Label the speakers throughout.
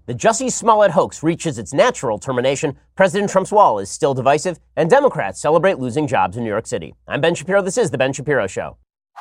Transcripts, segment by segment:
Speaker 1: The Jussie Smollett hoax reaches its natural termination, President Trump's wall is still divisive, and Democrats celebrate losing jobs in New York City. I'm Ben Shapiro. This is The Ben Shapiro Show.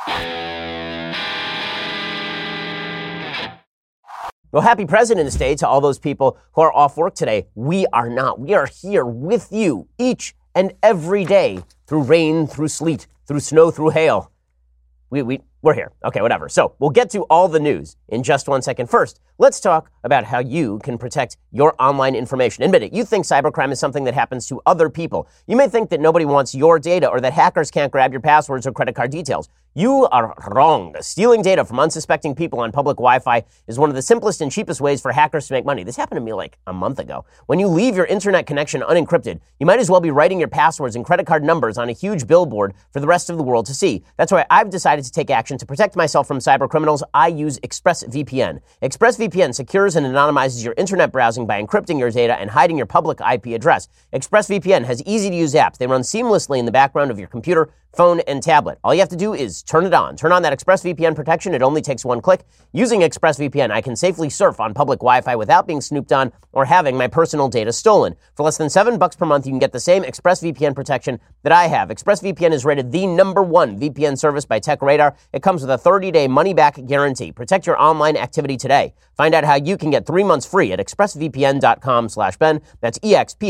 Speaker 1: Well, happy President's Day to all those people who are off work today. We are not. We are here with you each and every day through rain, through sleet, through snow, through hail. We're here. Okay, whatever. So we'll get to all the news in just 1 second. First, let's talk about how you can protect your online information. Admit it, you think cybercrime is something that happens to other people. You may think that nobody wants your data or that hackers can't grab your passwords or credit card details. You are wrong. Stealing data from unsuspecting people on public Wi-Fi is one of the simplest and cheapest ways for hackers to make money. This happened to me like a month ago. When you leave your internet connection unencrypted, you might as well be writing your passwords and credit card numbers on a huge billboard for the rest of the world to see. That's why I've decided to take action to protect myself from cyber criminals. I use ExpressVPN. ExpressVPN secures and anonymizes your internet browsing by encrypting your data and hiding your public IP address. ExpressVPN has easy-to-use apps. They run seamlessly in the background of your computer, phone, and tablet. All you have to do is turn it on. Turn on that ExpressVPN protection. It only takes one click. Using ExpressVPN, I can safely surf on public Wi-Fi without being snooped on or having my personal data stolen. For less than $7 per month, you can get the same ExpressVPN protection that I have. ExpressVPN is rated the #1 VPN service by TechRadar. It comes with a 30-day money-back guarantee. Protect your online activity today. Find out how you can get 3 months free at expressvpn.com/Ben. That's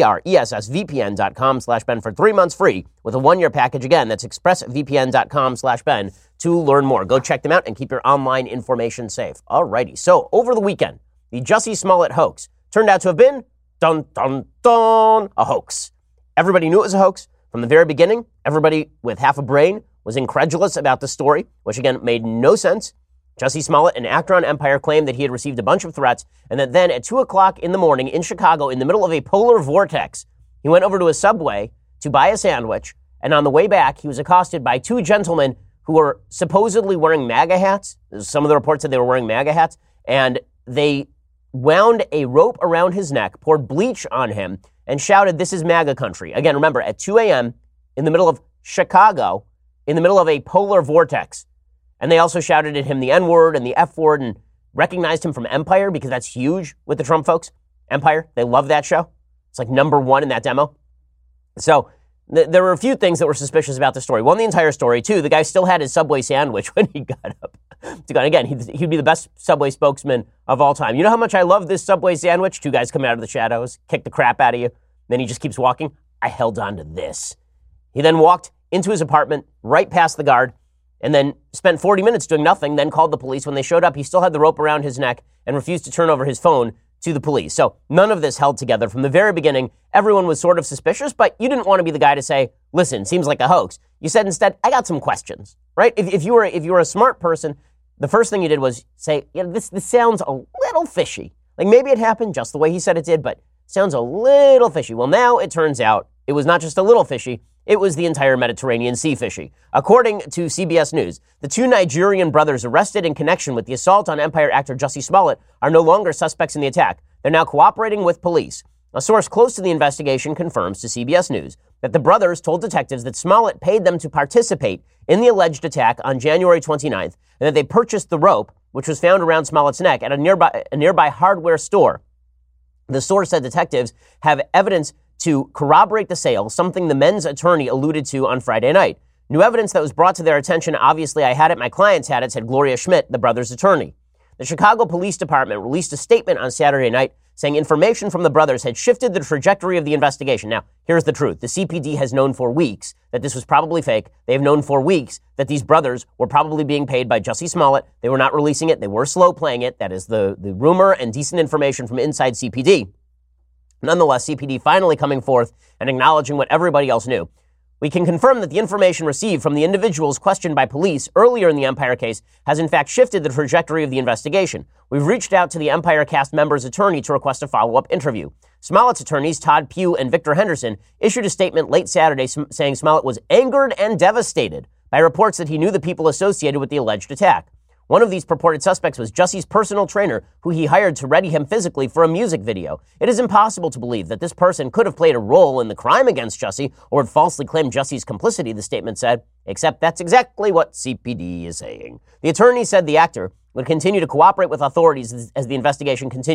Speaker 1: expressvpn.com/Ben for 3 months free with a 1-year package. Again, that's expressvpn.com/Ben to learn more. Go check them out and keep your online information safe. Alrighty. So over the weekend, the Jussie Smollett hoax turned out to have been, dun, dun, dun, a hoax. Everybody knew it was a hoax from the very beginning. Everybody with half a brain was incredulous about the story, which again made no sense. Jussie Smollett, an actor on Empire, claimed that he had received a bunch of threats and that then at 2 o'clock in the morning in Chicago, in the middle of a polar vortex, he went over to a Subway to buy a sandwich, and on the way back, he was accosted by 2 gentlemen who were supposedly wearing MAGA hats. Some of the reports said they were wearing MAGA hats, and they wound a rope around his neck, poured bleach on him, and shouted, "This is MAGA country." Again, remember, at 2 a.m., in the middle of Chicago, in the middle of a polar vortex. And they also shouted at him the N-word and the F-word and recognized him from Empire, because that's huge with the Trump folks. Empire, they love that show. It's like '1 in that demo. So there were a few things that were suspicious about the story. One, the entire story. Two, the guy still had his Subway sandwich when he got up to go. Again, he'd be the best Subway spokesman of all time. You know how much I love this Subway sandwich? 2 guys come out of the shadows, kick the crap out of you. Then he just keeps walking. I held on to this. He then walked into his apartment, right past the guard, and then spent 40 minutes doing nothing, then called the police. When they showed up, he still had the rope around his neck and refused to turn over his phone to the police. So none of this held together. From the very beginning, everyone was sort of suspicious, but you didn't want to be the guy to say, listen, seems like a hoax. You said instead, I got some questions, right? If you were a smart person, the first thing you did was say, this sounds a little fishy. Like maybe it happened just the way he said it did, but sounds a little fishy. Well, now it turns out it was not just a little fishy. It was the entire Mediterranean Sea fishy. According to CBS News, the 2 Nigerian brothers arrested in connection with the assault on Empire actor Jussie Smollett are no longer suspects in the attack. They're now cooperating with police. A source close to the investigation confirms to CBS News that the brothers told detectives that Smollett paid them to participate in the alleged attack on January 29th, and that they purchased the rope, which was found around Smollett's neck, at a nearby hardware store. The source said detectives have evidence to corroborate the sale, something the men's attorney alluded to on Friday night. New evidence that was brought to their attention, obviously I had it, my clients had it, said Gloria Schmidt, the brothers' attorney. The Chicago Police Department released a statement on Saturday night saying information from the brothers had shifted the trajectory of the investigation. Now, here's the truth. The CPD has known for weeks that this was probably fake. They have known for weeks that these brothers were probably being paid by Jussie Smollett. They were not releasing it. They were slow playing it. That is the rumor and decent information from inside CPD. Nonetheless, CPD finally coming forth and acknowledging what everybody else knew. We can confirm that the information received from the individuals questioned by police earlier in the Empire case has in fact shifted the trajectory of the investigation. We've reached out to the Empire cast member's attorney to request a follow-up interview. Smollett's attorneys, Todd Pugh and Victor Henderson, issued a statement late Saturday saying Smollett was angered and devastated by reports that he knew the people associated with the alleged attack. One of these purported suspects was Jussie's personal trainer, who he hired to ready him physically for a music video. It is impossible to believe that this person could have played a role in the crime against Jussie or had falsely claimed Jussie's complicity, the statement said, except that's exactly what CPD is saying. The attorney said the actor would continue to cooperate with authorities as the investigation continues.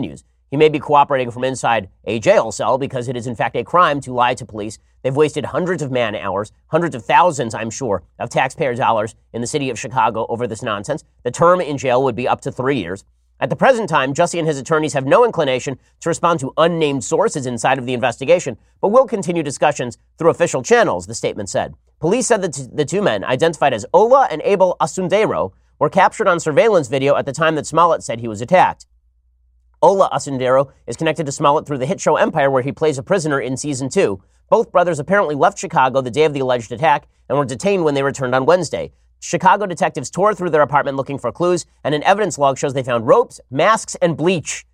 Speaker 1: He may be cooperating from inside a jail cell because it is in fact a crime to lie to police. They've wasted hundreds of man hours, hundreds of thousands, I'm sure, of taxpayer dollars in the city of Chicago over this nonsense. The term in jail would be up to 3 years. At the present time, Jussie and his attorneys have no inclination to respond to unnamed sources inside of the investigation, but will continue discussions through official channels, the statement said. Police said that the two men, identified as Ola and Abel Asundero, were captured on surveillance video at the time that Smollett said he was attacked. Ola Asundero is connected to Smollett through the hit show Empire, where he plays a prisoner in season 2. Both brothers apparently left Chicago the day of the alleged attack and were detained when they returned on Wednesday. Chicago detectives tore through their apartment looking for clues, and an evidence log shows they found ropes, masks, and bleach.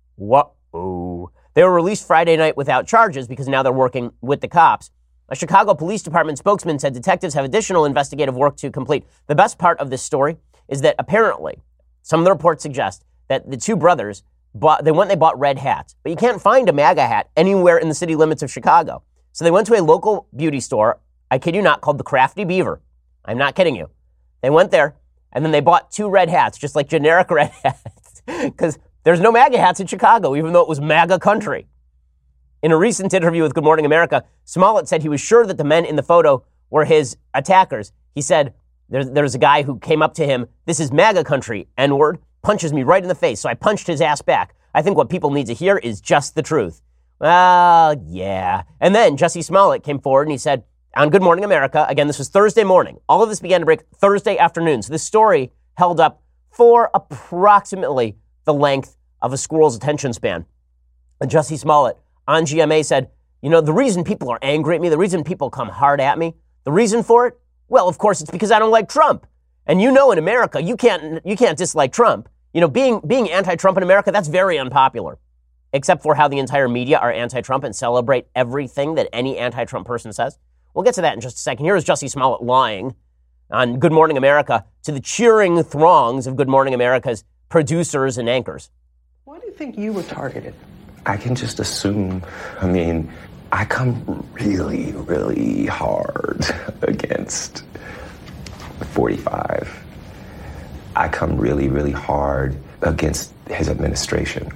Speaker 1: Whoa. They were released Friday night without charges because now they're working with the cops. A Chicago Police Department spokesman said detectives have additional investigative work to complete. The best part of this story is that apparently some of the reports suggest that the two brothers they bought red hats, but you can't find a MAGA hat anywhere in the city limits of Chicago. So they went to a local beauty store, I kid you not, called the Crafty Beaver. I'm not kidding you. They went there, and then they bought 2 red hats, just like generic red hats, because there's no MAGA hats in Chicago, even though it was MAGA country. In a recent interview with Good Morning America, Smollett said he was sure that the men in the photo were his attackers. He said, there's a guy who came up to him, "This is MAGA country, N-word," punches me right in the face, so I punched his ass back. I think what people need to hear is just the truth. Well, yeah. And then Jussie Smollett came forward and he said, on Good Morning America, again, this was Thursday morning. All of this began to break Thursday afternoon. So this story held up for approximately the length of a squirrel's attention span. And Jussie Smollett on GMA said, the reason people are angry at me, the reason people come hard at me, the reason for it, well, of course, it's because I don't like Trump. And in America, you can't dislike Trump. Being anti-Trump in America, that's very unpopular. Except for how the entire media are anti-Trump and celebrate everything that any anti-Trump person says. We'll get to that in just a second. Here is Jussie Smollett lying on Good Morning America to the cheering throngs of Good Morning America's producers and anchors.
Speaker 2: Why do you think you were targeted?
Speaker 3: I can just assume. I come really, really hard against 45. I come really, really hard against his administration.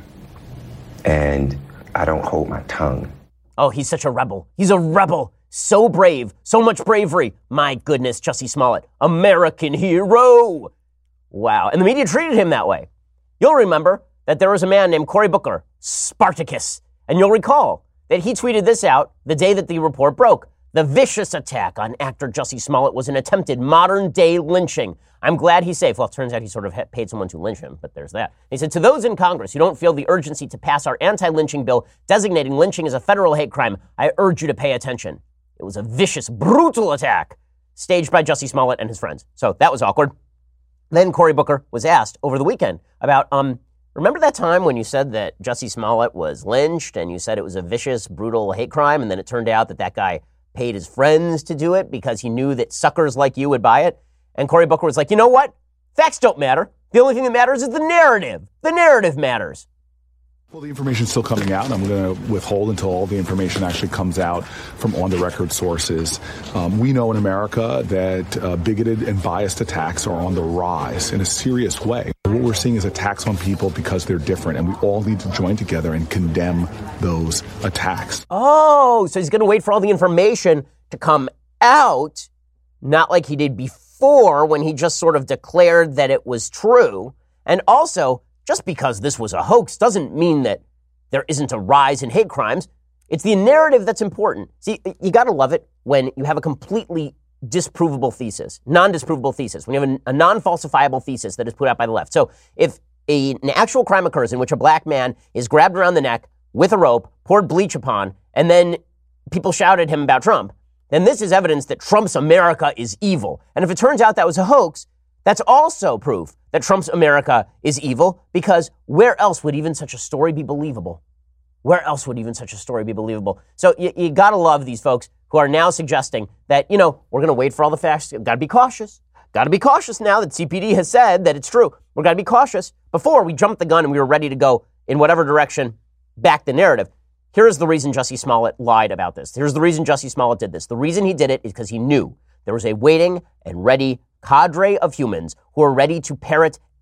Speaker 3: And I don't hold my tongue.
Speaker 1: Oh, he's such a rebel. He's a rebel. So brave. So much bravery. My goodness, Jussie Smollett. American hero. Wow. And the media treated him that way. You'll remember that there was a man named Cory Booker, Spartacus. And you'll recall that he tweeted this out the day that the report broke. The vicious attack on actor Jussie Smollett was an attempted modern-day lynching. I'm glad he's safe. Well, it turns out he sort of paid someone to lynch him, but there's that. He said, to those in Congress who don't feel the urgency to pass our anti-lynching bill designating lynching as a federal hate crime, I urge you to pay attention. It was a vicious, brutal attack staged by Jussie Smollett and his friends. So that was awkward. Then Cory Booker was asked over the weekend about, remember that time when you said that Jussie Smollett was lynched and you said it was a vicious, brutal hate crime, and then it turned out that guy paid his friends to do it because he knew that suckers like you would buy it? And Cory Booker was like, you know what? Facts don't matter. The only thing that matters is the narrative. The narrative matters.
Speaker 4: Well, the information's still coming out, and I'm going to withhold until all the information actually comes out from on-the-record sources. We know in America that bigoted and biased attacks are on the rise in a serious way. What we're seeing is attacks on people because they're different, and we all need to join together and condemn those attacks.
Speaker 1: Oh, so he's going to wait for all the information to come out, not like he did before when he just sort of declared that it was true. And also, just because this was a hoax doesn't mean that there isn't a rise in hate crimes. It's the narrative that's important. See, you got to love it when you have a completely disprovable thesis, non-disprovable thesis, when you have a non-falsifiable thesis that is put out by the left. So if an actual crime occurs in which a black man is grabbed around the neck with a rope, poured bleach upon, and then people shout at him about Trump, then this is evidence that Trump's America is evil. And if it turns out that was a hoax, that's also proof that Trump's America is evil, because where else would even such a story be believable? Where else would even such a story be believable? So you gotta love these folks who are now suggesting that, we're gonna wait for all the facts. Gotta be cautious. Gotta be cautious now that CPD has said that it's true. We're gotta be cautious. Before, we jumped the gun and we were ready to go in whatever direction back the narrative. Here's the reason Jussie Smollett lied about this. Here's the reason Jussie Smollett did this. The reason he did it is because he knew there was a waiting and ready cadre of humans who are ready to parrot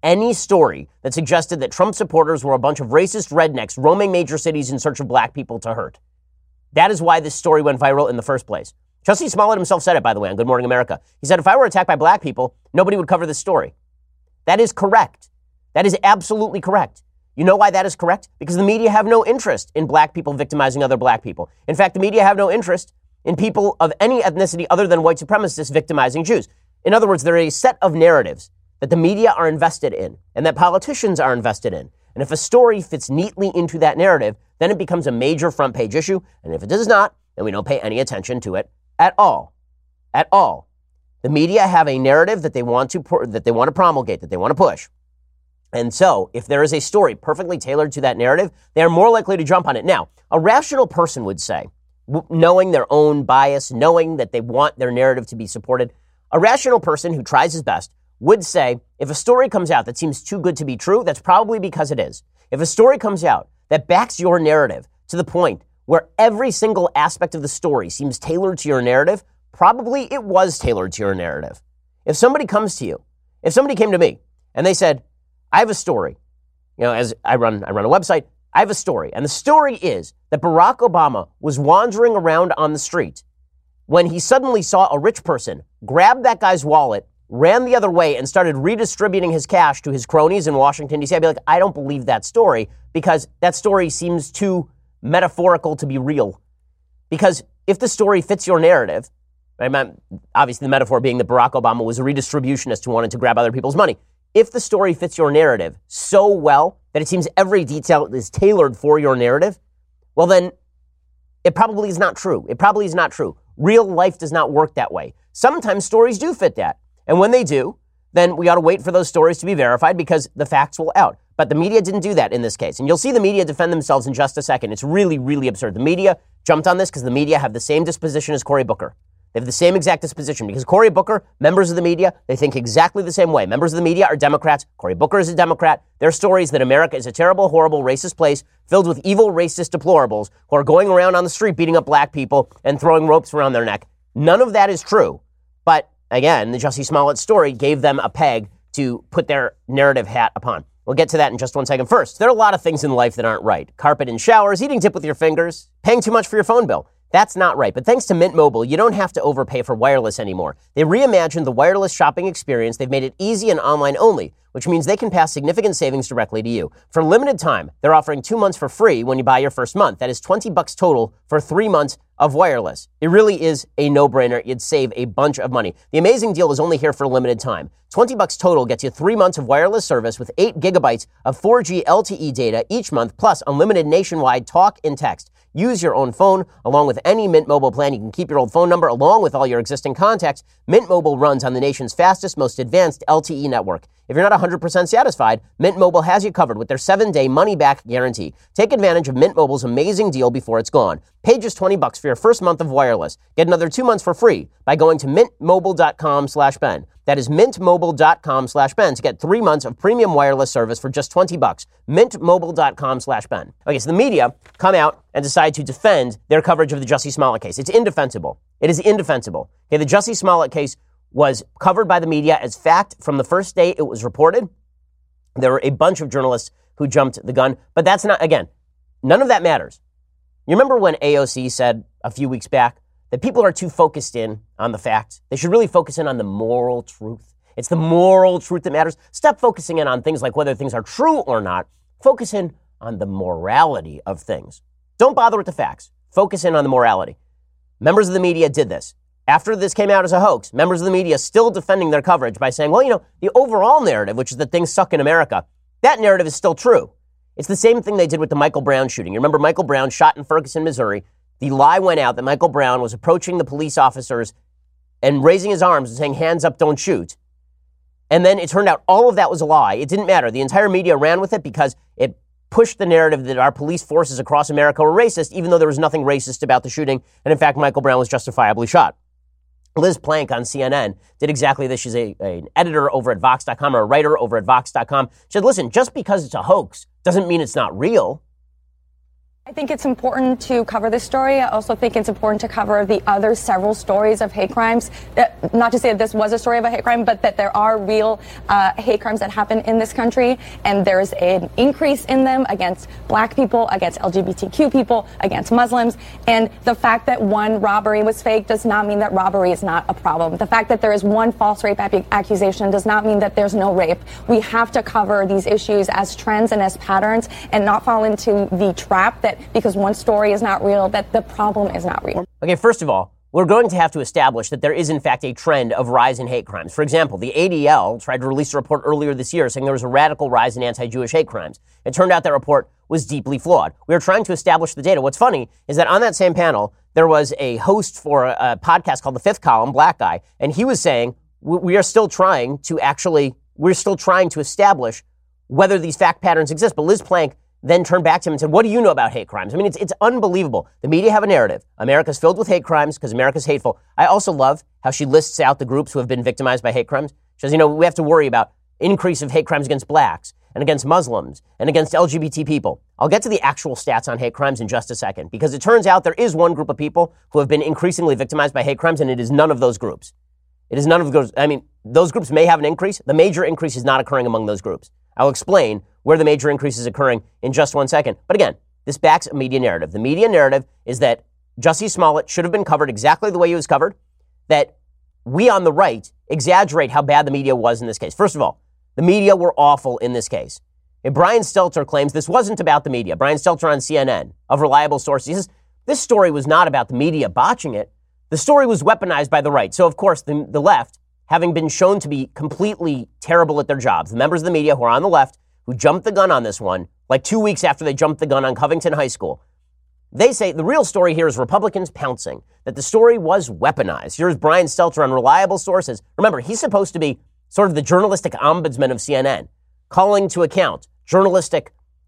Speaker 1: any story that suggested that Trump supporters were a bunch of racist rednecks roaming major cities in search of black people to hurt. That is why this story went viral in the first place. Jussie Smollett himself said it, by the way, on Good Morning America. He said, if I were attacked by black people, nobody would cover this story. That is correct. That is absolutely correct. You know why that is correct? Because the media have no interest in black people victimizing other black people. In fact, the media have no interest in people of any ethnicity other than white supremacists victimizing Jews. In other words, there are a set of narratives that the media are invested in and that politicians are invested in. And if a story fits neatly into that narrative, then it becomes a major front page issue. And if it does not, then we don't pay any attention to it at all. At all. The media have a narrative that they want to promulgate, that they want to push. And so, if there is a story perfectly tailored to that narrative, they are more likely to jump on it. Now, a rational person would say, knowing their own bias, knowing that they want their narrative to be supported, a rational person who tries his best would say, if a story comes out that seems too good to be true, that's probably because it is. If a story comes out that backs your narrative to the point where every single aspect of the story seems tailored to your narrative, probably it was tailored to your narrative. If somebody comes to you, if somebody came to me and they said, I have a story, as I run a website, I have a story. And the story is that Barack Obama was wandering around on the street when he suddenly saw a rich person grab that guy's wallet, ran the other way, and started redistributing his cash to his cronies in Washington, D.C. I'd be like, I don't believe that story because that story seems too metaphorical to be real. Because if the story fits your narrative, obviously the metaphor being that Barack Obama was a redistributionist who wanted to grab other people's money. If the story fits your narrative so well that it seems every detail is tailored for your narrative, well then, it probably is not true. It probably is not true. Real life does not work that way. Sometimes stories do fit that. And when they do, then we ought to wait for those stories to be verified because the facts will out. But the media didn't do that in this case. And you'll see the media defend themselves in just a second. It's really, really absurd. The media jumped on this because the media have the same disposition as Cory Booker. They have the same exact disposition because Cory Booker, members of the media, they think exactly the same way. Members of the media are Democrats. Cory Booker is a Democrat. Their stories that America is a terrible, horrible, racist place filled with evil, racist deplorables who are going around on the street beating up black people and throwing ropes around their neck. None of that is true. But again, the Jussie Smollett story gave them a peg to put their narrative hat upon. We'll get to that in just 1 second. First, there are a lot of things in life that aren't right. Carpet in showers, eating dip with your fingers, paying too much for your phone bill. That's not right. But thanks to Mint Mobile, you don't have to overpay for wireless anymore. They reimagined the wireless shopping experience. They've made it easy and online only, which means they can pass significant savings directly to you. For a limited time, they're offering 2 months for free when you buy your first month. That is $20 total for 3 months of wireless. It really is a no-brainer. You'd save a bunch of money. The amazing deal is only here for a limited time. $20 total gets you 3 months of wireless service with 8 gigabytes of 4G LTE data each month, plus unlimited nationwide talk and text. Use your own phone. Along with any Mint Mobile plan, you can keep your old phone number along with all your existing contacts. Mint Mobile runs on the nation's fastest, most advanced LTE network. If you're not 100% satisfied, Mint Mobile has you covered with their 7-day money-back guarantee. Take advantage of Mint Mobile's amazing deal before it's gone. Pay just $20 for your first month of wireless. Get another 2 months for free by going to mintmobile.com/Ben. That is mintmobile.com/Ben to get 3 months of premium wireless service for just $20. Mintmobile.com/Ben. Okay, so the media come out and decide to defend their coverage of the Jussie Smollett case. It's indefensible. It is indefensible. Okay, the Jussie Smollett case was covered by the media as fact from the first day it was reported. There were a bunch of journalists who jumped the gun, but that's not, again, none of that matters. You remember when AOC said a few weeks back that people are too focused in on the facts? They should really focus in on the moral truth. It's the moral truth that matters. Stop focusing in on things like whether things are true or not. Focus in on the morality of things. Don't bother with the facts. Focus in on the morality. Members of the media did this. After this came out as a hoax, members of the media still defending their coverage by saying, well, the overall narrative, which is that things suck in America, that narrative is still true. It's the same thing they did with the Michael Brown shooting. You remember Michael Brown shot in Ferguson, Missouri. The lie went out that Michael Brown was approaching the police officers and raising his arms and saying, hands up, don't shoot. And then it turned out all of that was a lie. It didn't matter. The entire media ran with it because it pushed the narrative that our police forces across America were racist, even though there was nothing racist about the shooting. And in fact, Michael Brown was justifiably shot. Liz Plank on CNN did exactly this. She's an editor over at Vox.com or a writer over at Vox.com. She said, listen, just because it's a hoax doesn't mean it's not real.
Speaker 5: I think it's important to cover this story. I also think it's important to cover the other several stories of hate crimes that not to say that this was a story of a hate crime, but that there are real hate crimes that happen in this country, and there's an increase in them against black people, against LGBTQ people, against Muslims. And the fact that one robbery was fake does not mean that robbery is not a problem. The fact that there is one false rape accusation does not mean that there's no rape. We have to cover these issues as trends and as patterns and not fall into the trap that because one story is not real, that the problem is not real.
Speaker 1: Okay, first of all, we're going to have to establish that there is, in fact, a trend of rise in hate crimes. For example, the ADL tried to release a report earlier this year saying there was a radical rise in anti-Jewish hate crimes. It turned out that report was deeply flawed. We were trying to establish the data. What's funny is that on that same panel, there was a host for a podcast called The Fifth Column, black guy, and he was saying we're still trying to establish whether these fact patterns exist. But Liz Plank then turned back to him and said, what do you know about hate crimes? I mean, it's unbelievable. The media have a narrative. America's filled with hate crimes because America's hateful. I also love how she lists out the groups who have been victimized by hate crimes. She says, we have to worry about increase of hate crimes against blacks and against Muslims and against LGBT people. I'll get to the actual stats on hate crimes in just a second, because it turns out there is one group of people who have been increasingly victimized by hate crimes, and it is none of those groups. It is none of those. I mean, those groups may have an increase. The major increase is not occurring among those groups. I'll explain where the major increase is occurring in just one second. But again, this backs a media narrative. The media narrative is that Jussie Smollett should have been covered exactly the way he was covered, that we on the right exaggerate how bad the media was in this case. First of all, the media were awful in this case. And Brian Stelter claims this wasn't about the media. Brian Stelter on CNN, of reliable sources, he says this story was not about the media botching it. The story was weaponized by the right. So, of course, the left, having been shown to be completely terrible at their jobs, the members of the media who are on the left, who jumped the gun on this one, like 2 weeks after they jumped the gun on Covington High School, they say the real story here is Republicans pouncing, that the story was weaponized. Here's Brian Stelter on reliable sources. Remember, he's supposed to be sort of the journalistic ombudsman of CNN, calling to account journalistic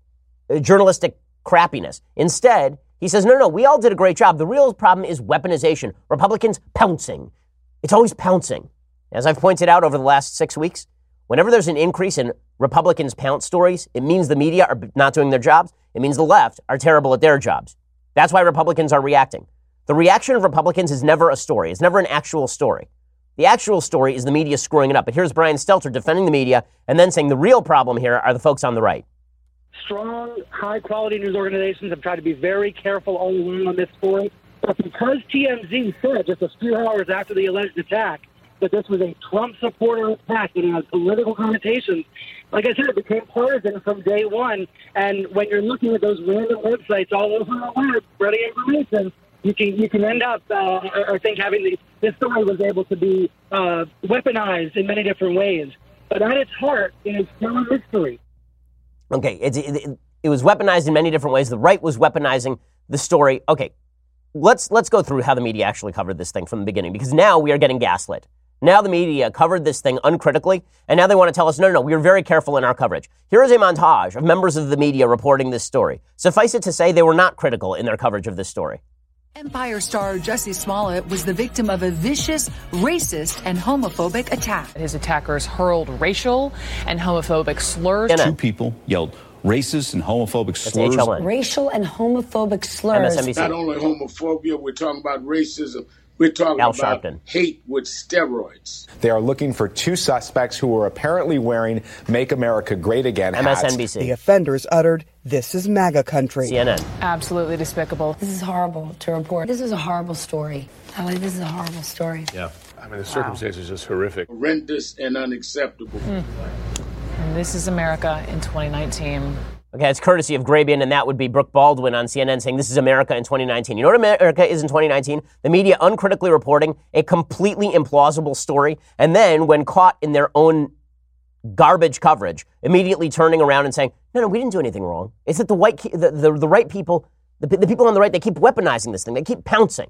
Speaker 1: crappiness. Instead, he says, no, we all did a great job. The real problem is weaponization. Republicans pouncing. It's always pouncing. As I've pointed out over the last 6 weeks, whenever there's an increase in Republicans pounce stories, it means the media are not doing their jobs. It means the left are terrible at their jobs. That's why Republicans are reacting. The reaction of Republicans is never a story. It's never an actual story. The actual story is the media screwing it up. But here's Brian Stelter defending the media and then saying the real problem here are the folks on the right.
Speaker 6: Strong, high-quality news organizations have tried to be very careful all along on this story. But because TMZ said just a few hours after the alleged attack that this was a Trump supporter attack and it has political connotations, like I said, it became partisan from day one. And when you're looking at those random websites all over the web spreading information, you can end up, I think, having this story was able to be weaponized in many different ways. But at its heart, it is still a mystery.
Speaker 1: Okay, it was weaponized in many different ways. The right was weaponizing the story. Okay, let's go through how the media actually covered this thing from the beginning, because now we are getting gaslit. Now the media covered this thing uncritically, and now they want to tell us, no, we were very careful in our coverage. Here is a montage of members of the media reporting this story. Suffice it to say, they were not critical in their coverage of this story.
Speaker 7: Empire star Jussie Smollett was the victim of a vicious, racist, and homophobic attack.
Speaker 8: His attackers hurled racial and homophobic slurs.
Speaker 9: Two people yelled racist and homophobic slurs.
Speaker 10: Racial and homophobic slurs.
Speaker 1: MSNBC.
Speaker 11: Not only homophobia, we're talking about racism. We're talking
Speaker 1: Al
Speaker 11: about
Speaker 1: Sharpton.
Speaker 11: Hate with steroids.
Speaker 12: They are looking for two suspects who were apparently wearing Make America Great Again hats.
Speaker 1: MSNBC.
Speaker 2: The offenders uttered, "This is MAGA country."
Speaker 1: CNN.
Speaker 8: Absolutely despicable.
Speaker 10: This is horrible to report. This is a horrible story. This is a horrible story.
Speaker 13: Yeah. I mean, the circumstances are just horrific.
Speaker 11: Horrendous and unacceptable.
Speaker 8: And this is America in 2019.
Speaker 1: Okay, it's courtesy of Grabian, and that would be Brooke Baldwin on CNN saying this is America in 2019. You know what America is in 2019? The media uncritically reporting a completely implausible story, and then when caught in their own garbage coverage, immediately turning around and saying, no, we didn't do anything wrong. It's that the right people, the people on the right, they keep weaponizing this thing. They keep pouncing.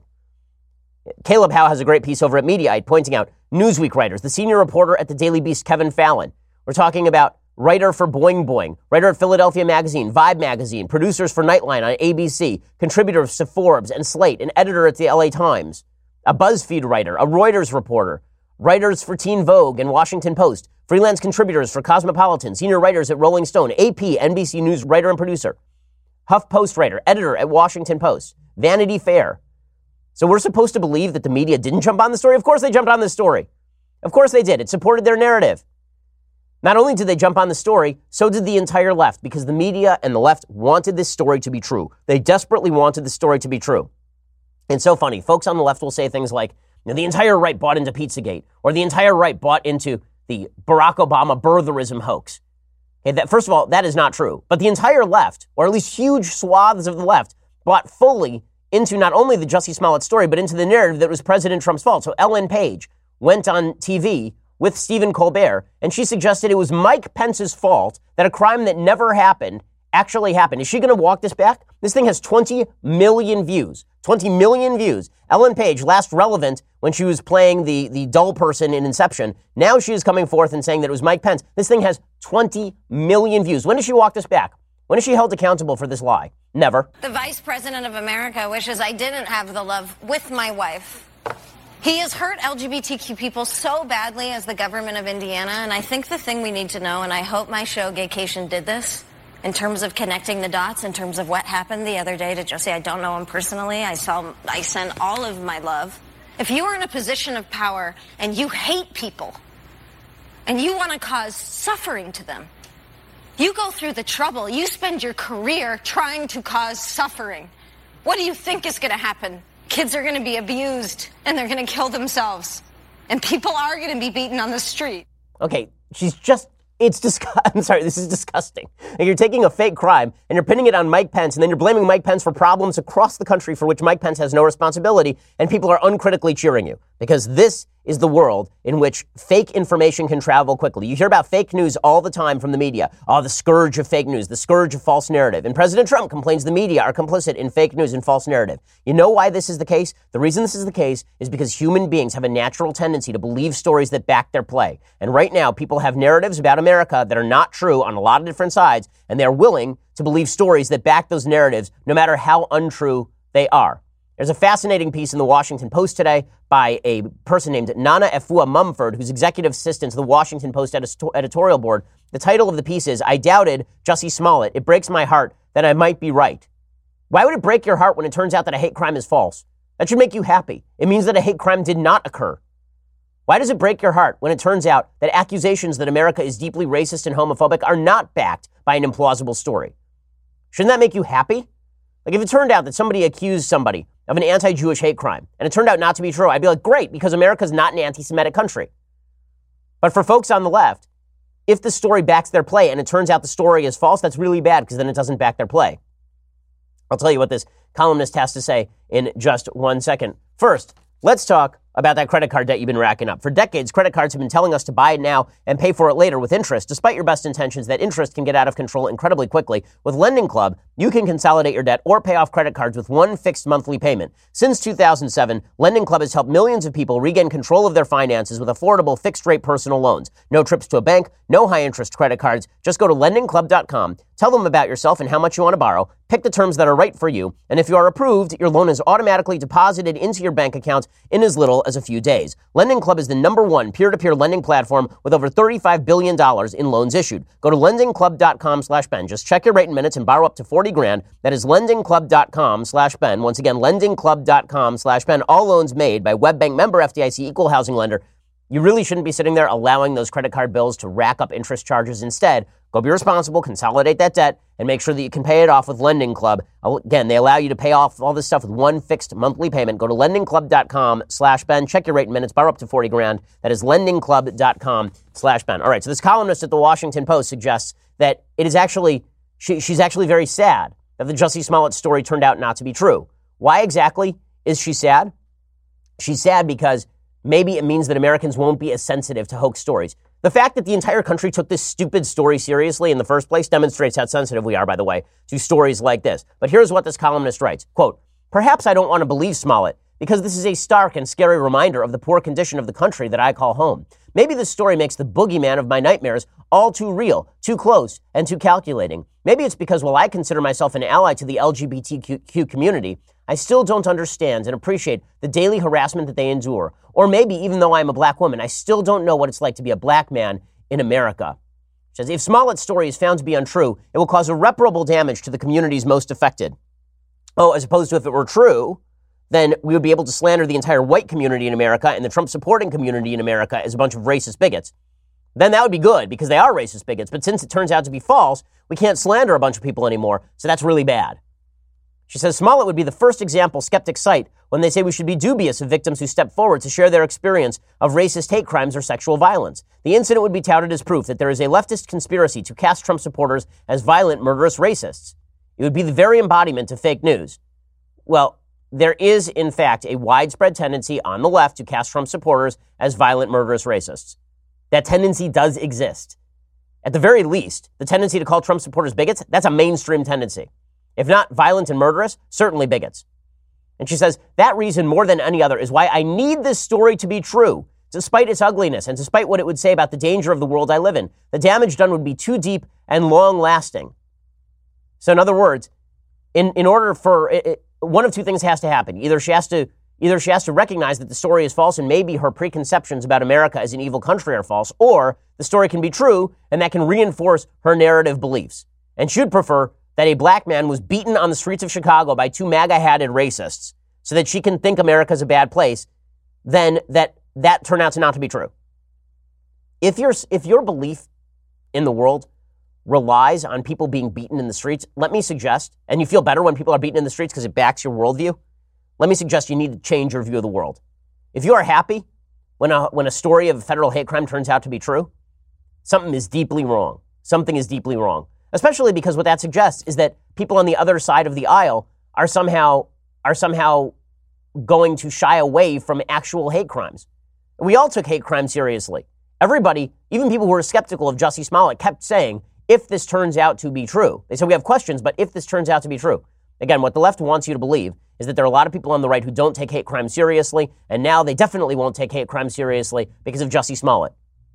Speaker 1: Caleb Howe has a great piece over at Mediaite pointing out Newsweek writers, the senior reporter at the Daily Beast, Kevin Fallon. We're talking about writer for Boing Boing, writer at Philadelphia Magazine, Vibe Magazine, producers for Nightline on ABC, contributors to Forbes and Slate, an editor at the LA Times, a BuzzFeed writer, a Reuters reporter, writers for Teen Vogue and Washington Post, freelance contributors for Cosmopolitan, senior writers at Rolling Stone, AP, NBC News writer and producer, HuffPost writer, editor at Washington Post, Vanity Fair, So we're supposed to believe that the media didn't jump on the story? Of course they jumped on this story. Of course they did. It supported their narrative. Not only did they jump on the story, so did the entire left, because the media and the left wanted this story to be true. They desperately wanted the story to be true. And so funny. Folks on the left will say things like, the entire right bought into Pizzagate, or the entire right bought into the Barack Obama birtherism hoax. Okay, that, first of all, that is not true. But the entire left, or at least huge swaths of the left, bought fully into not only the Jussie Smollett story, but into the narrative that it was President Trump's fault. So Ellen Page went on TV with Stephen Colbert, and she suggested it was Mike Pence's fault that a crime that never happened actually happened. Is she going to walk this back? This thing has 20 million views. 20 million views. Ellen Page, last relevant when she was playing the dull person in Inception. Now she is coming forth and saying that it was Mike Pence. This thing has 20 million views. When does she walk this back? When is she held accountable for this lie? Never.
Speaker 14: The Vice President of America wishes I didn't have the love with my wife. He has hurt LGBTQ people so badly as the government of Indiana, and I think the thing we need to know, and I hope my show Gaycation did this, in terms of connecting the dots, in terms of what happened the other day to Jussie. I don't know him personally. I send all of my love. If you are in a position of power and you hate people and you want to cause suffering to them, you go through the trouble. You spend your career trying to cause suffering. What do you think is going to happen? Kids are going to be abused and they're going to kill themselves. And people are going to be beaten on the street.
Speaker 1: Okay, I'm sorry, this is disgusting. Like, you're taking a fake crime and you're pinning it on Mike Pence, and then you're blaming Mike Pence for problems across the country for which Mike Pence has no responsibility, and people are uncritically cheering you. Because this is the world in which fake information can travel quickly. You hear about fake news all the time from the media. Oh, the scourge of fake news, the scourge of false narrative. And President Trump complains the media are complicit in fake news and false narrative. You know why this is the case? The reason this is the case is because human beings have a natural tendency to believe stories that back their play. And right now, people have narratives about America that are not true on a lot of different sides, and they're willing to believe stories that back those narratives, no matter how untrue they are. There's a fascinating piece in the Washington Post today by a person named Nana Efua Mumford, who's executive assistant to the Washington Post editorial board. The title of the piece is, "I Doubted Jussie Smollett. It breaks my heart that I might be right." Why would it break your heart when it turns out that a hate crime is false? That should make you happy. It means that a hate crime did not occur. Why does it break your heart when it turns out that accusations that America is deeply racist and homophobic are not backed by an implausible story? Shouldn't that make you happy? Like, if it turned out that somebody accused somebody of an anti-Jewish hate crime, and it turned out not to be true, I'd be like, great, because America's not an anti-Semitic country. But for folks on the left, if the story backs their play and it turns out the story is false, that's really bad, because then it doesn't back their play. I'll tell you what this columnist has to say in just 1 second. First, let's talk about that credit card debt you've been racking up. For decades, credit cards have been telling us to buy it now and pay for it later with interest. Despite your best intentions, that interest can get out of control incredibly quickly. With Lending Club, you can consolidate your debt or pay off credit cards with one fixed monthly payment. Since 2007, Lending Club has helped millions of people regain control of their finances with affordable fixed-rate personal loans. No trips to a bank, no high-interest credit cards. Just go to lendingclub.com, tell them about yourself and how much you want to borrow, pick the terms that are right for you, and if you are approved, your loan is automatically deposited into your bank account in as little as a few days. Lending Club is the #1 peer-to-peer lending platform with over $35 billion in loans issued. Go to lendingclub.com/Ben. Just check your rate in minutes and borrow up to $40,000. That is lendingclub.com/Ben. Once again, lendingclub.com/Ben. All loans made by WebBank, member FDIC, equal housing lender. You really shouldn't be sitting there allowing those credit card bills to rack up interest charges. Instead, go be responsible, consolidate that debt, and make sure that you can pay it off with Lending Club. Again, they allow you to pay off all this stuff with one fixed monthly payment. Go to lendingclub.com/Ben. Check your rate in minutes. Borrow up to $40,000. That is lendingclub.com/Ben. All right, so this columnist at the Washington Post suggests that it is actually, she's actually very sad that the Jussie Smollett story turned out not to be true. Why exactly is she sad? She's sad because maybe it means that Americans won't be as sensitive to hoax stories. The fact that the entire country took this stupid story seriously in the first place demonstrates how sensitive we are, by the way, to stories like this. But here's what this columnist writes, quote, "Perhaps I don't want to believe Smollett because this is a stark and scary reminder of the poor condition of the country that I call home. Maybe this story makes the boogeyman of my nightmares all too real, too close, and too calculating. Maybe it's because while I consider myself an ally to the LGBTQ community, I still don't understand and appreciate the daily harassment that they endure. Or maybe even though I'm a black woman, I still don't know what it's like to be a black man in America." She says, if Smollett's story is found to be untrue, it will cause irreparable damage to the communities most affected. Oh, as opposed to if it were true, then we would be able to slander the entire white community in America and the Trump-supporting community in America as a bunch of racist bigots. Then that would be good because they are racist bigots. But since it turns out to be false, we can't slander a bunch of people anymore. So that's really bad. She says Smollett would be the first example skeptics cite when they say we should be dubious of victims who step forward to share their experience of racist hate crimes or sexual violence. The incident would be touted as proof that there is a leftist conspiracy to cast Trump supporters as violent, murderous racists. It would be the very embodiment of fake news. Well, there is, in fact, a widespread tendency on the left to cast Trump supporters as violent, murderous racists. That tendency does exist. At the very least, the tendency to call Trump supporters bigots, that's a mainstream tendency. If not violent and murderous, certainly bigots. And she says, that reason more than any other is why I need this story to be true, despite its ugliness and despite what it would say about the danger of the world I live in. The damage done would be too deep and long-lasting. So in other words, in order for one of two things has to happen. Either she has to recognize that the story is false and maybe her preconceptions about America as an evil country are false, or the story can be true and that can reinforce her narrative beliefs. And she would prefer that a black man was beaten on the streets of Chicago by two MAGA-hatted racists so that she can think America's a bad place, then that turned out to not to be true. If your belief in the world relies on people being beaten in the streets, let me suggest, and you feel better when people are beaten in the streets because it backs your worldview, let me suggest you need to change your view of the world. If you are happy when a story of a federal hate crime turns out to be true, something is deeply wrong. Something is deeply wrong. Especially because what that suggests is that people on the other side of the aisle are somehow going to shy away from actual hate crimes. We all took hate crime seriously. Everybody, even people who were skeptical of Jussie Smollett, kept saying, if this turns out to be true. They said we have questions, but if this turns out to be true. Again, what the left wants you to believe is that there are a lot of people on the right who don't take hate crime seriously, and now they definitely won't take hate crime seriously because of Jussie Smollett.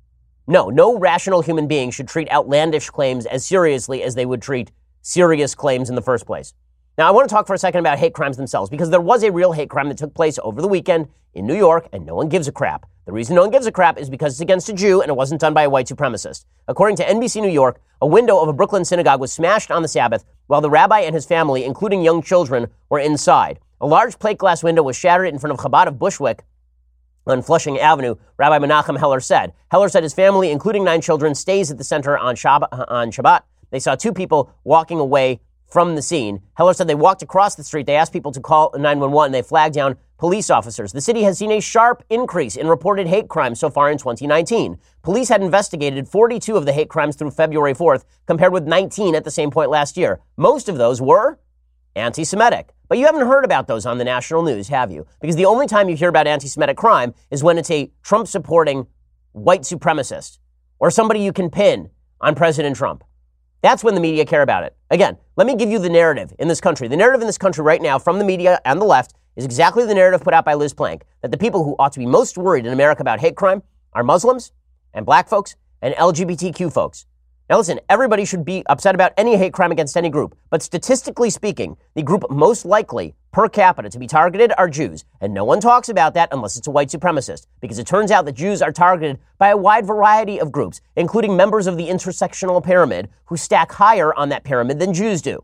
Speaker 1: No rational human being should treat outlandish claims as seriously as they would treat serious claims in the first place. Now, I want to talk for a second about hate crimes themselves, because there was a real hate crime that took place over the weekend in New York, and no one gives a crap. The reason no one gives a crap is because it's against a Jew, and it wasn't done by a white supremacist. According to NBC New York, a window of a Brooklyn synagogue was smashed on the Sabbath while the rabbi and his family, including young children, were inside. A large plate glass window was shattered in front of Chabad of Bushwick on Flushing Avenue, Rabbi Menachem Heller said. Heller said his family, including 9 children, stays at the center on Shabbat. They saw 2 people walking away from the scene. Heller said they walked across the street. They asked people to call 911. They flagged down police officers. The city has seen a sharp increase in reported hate crimes so far in 2019. Police had investigated 42 of the hate crimes through February 4th, compared with 19 at the same point last year. Most of those were anti-Semitic. But you haven't heard about those on the national news, have you? Because the only time you hear about anti-Semitic crime is when it's a Trump-supporting white supremacist or somebody you can pin on President Trump. That's when the media care about it. Again, let me give you the narrative in this country. The narrative in this country right now from the media and the left is exactly the narrative put out by Liz Plank, that the people who ought to be most worried in America about hate crime are Muslims and black folks and LGBTQ folks. Now listen, everybody should be upset about any hate crime against any group, but statistically speaking, the group most likely per capita to be targeted are Jews, and no one talks about that unless it's a white supremacist, because it turns out that Jews are targeted by a wide variety of groups, including members of the intersectional pyramid who stack higher on that pyramid than Jews do.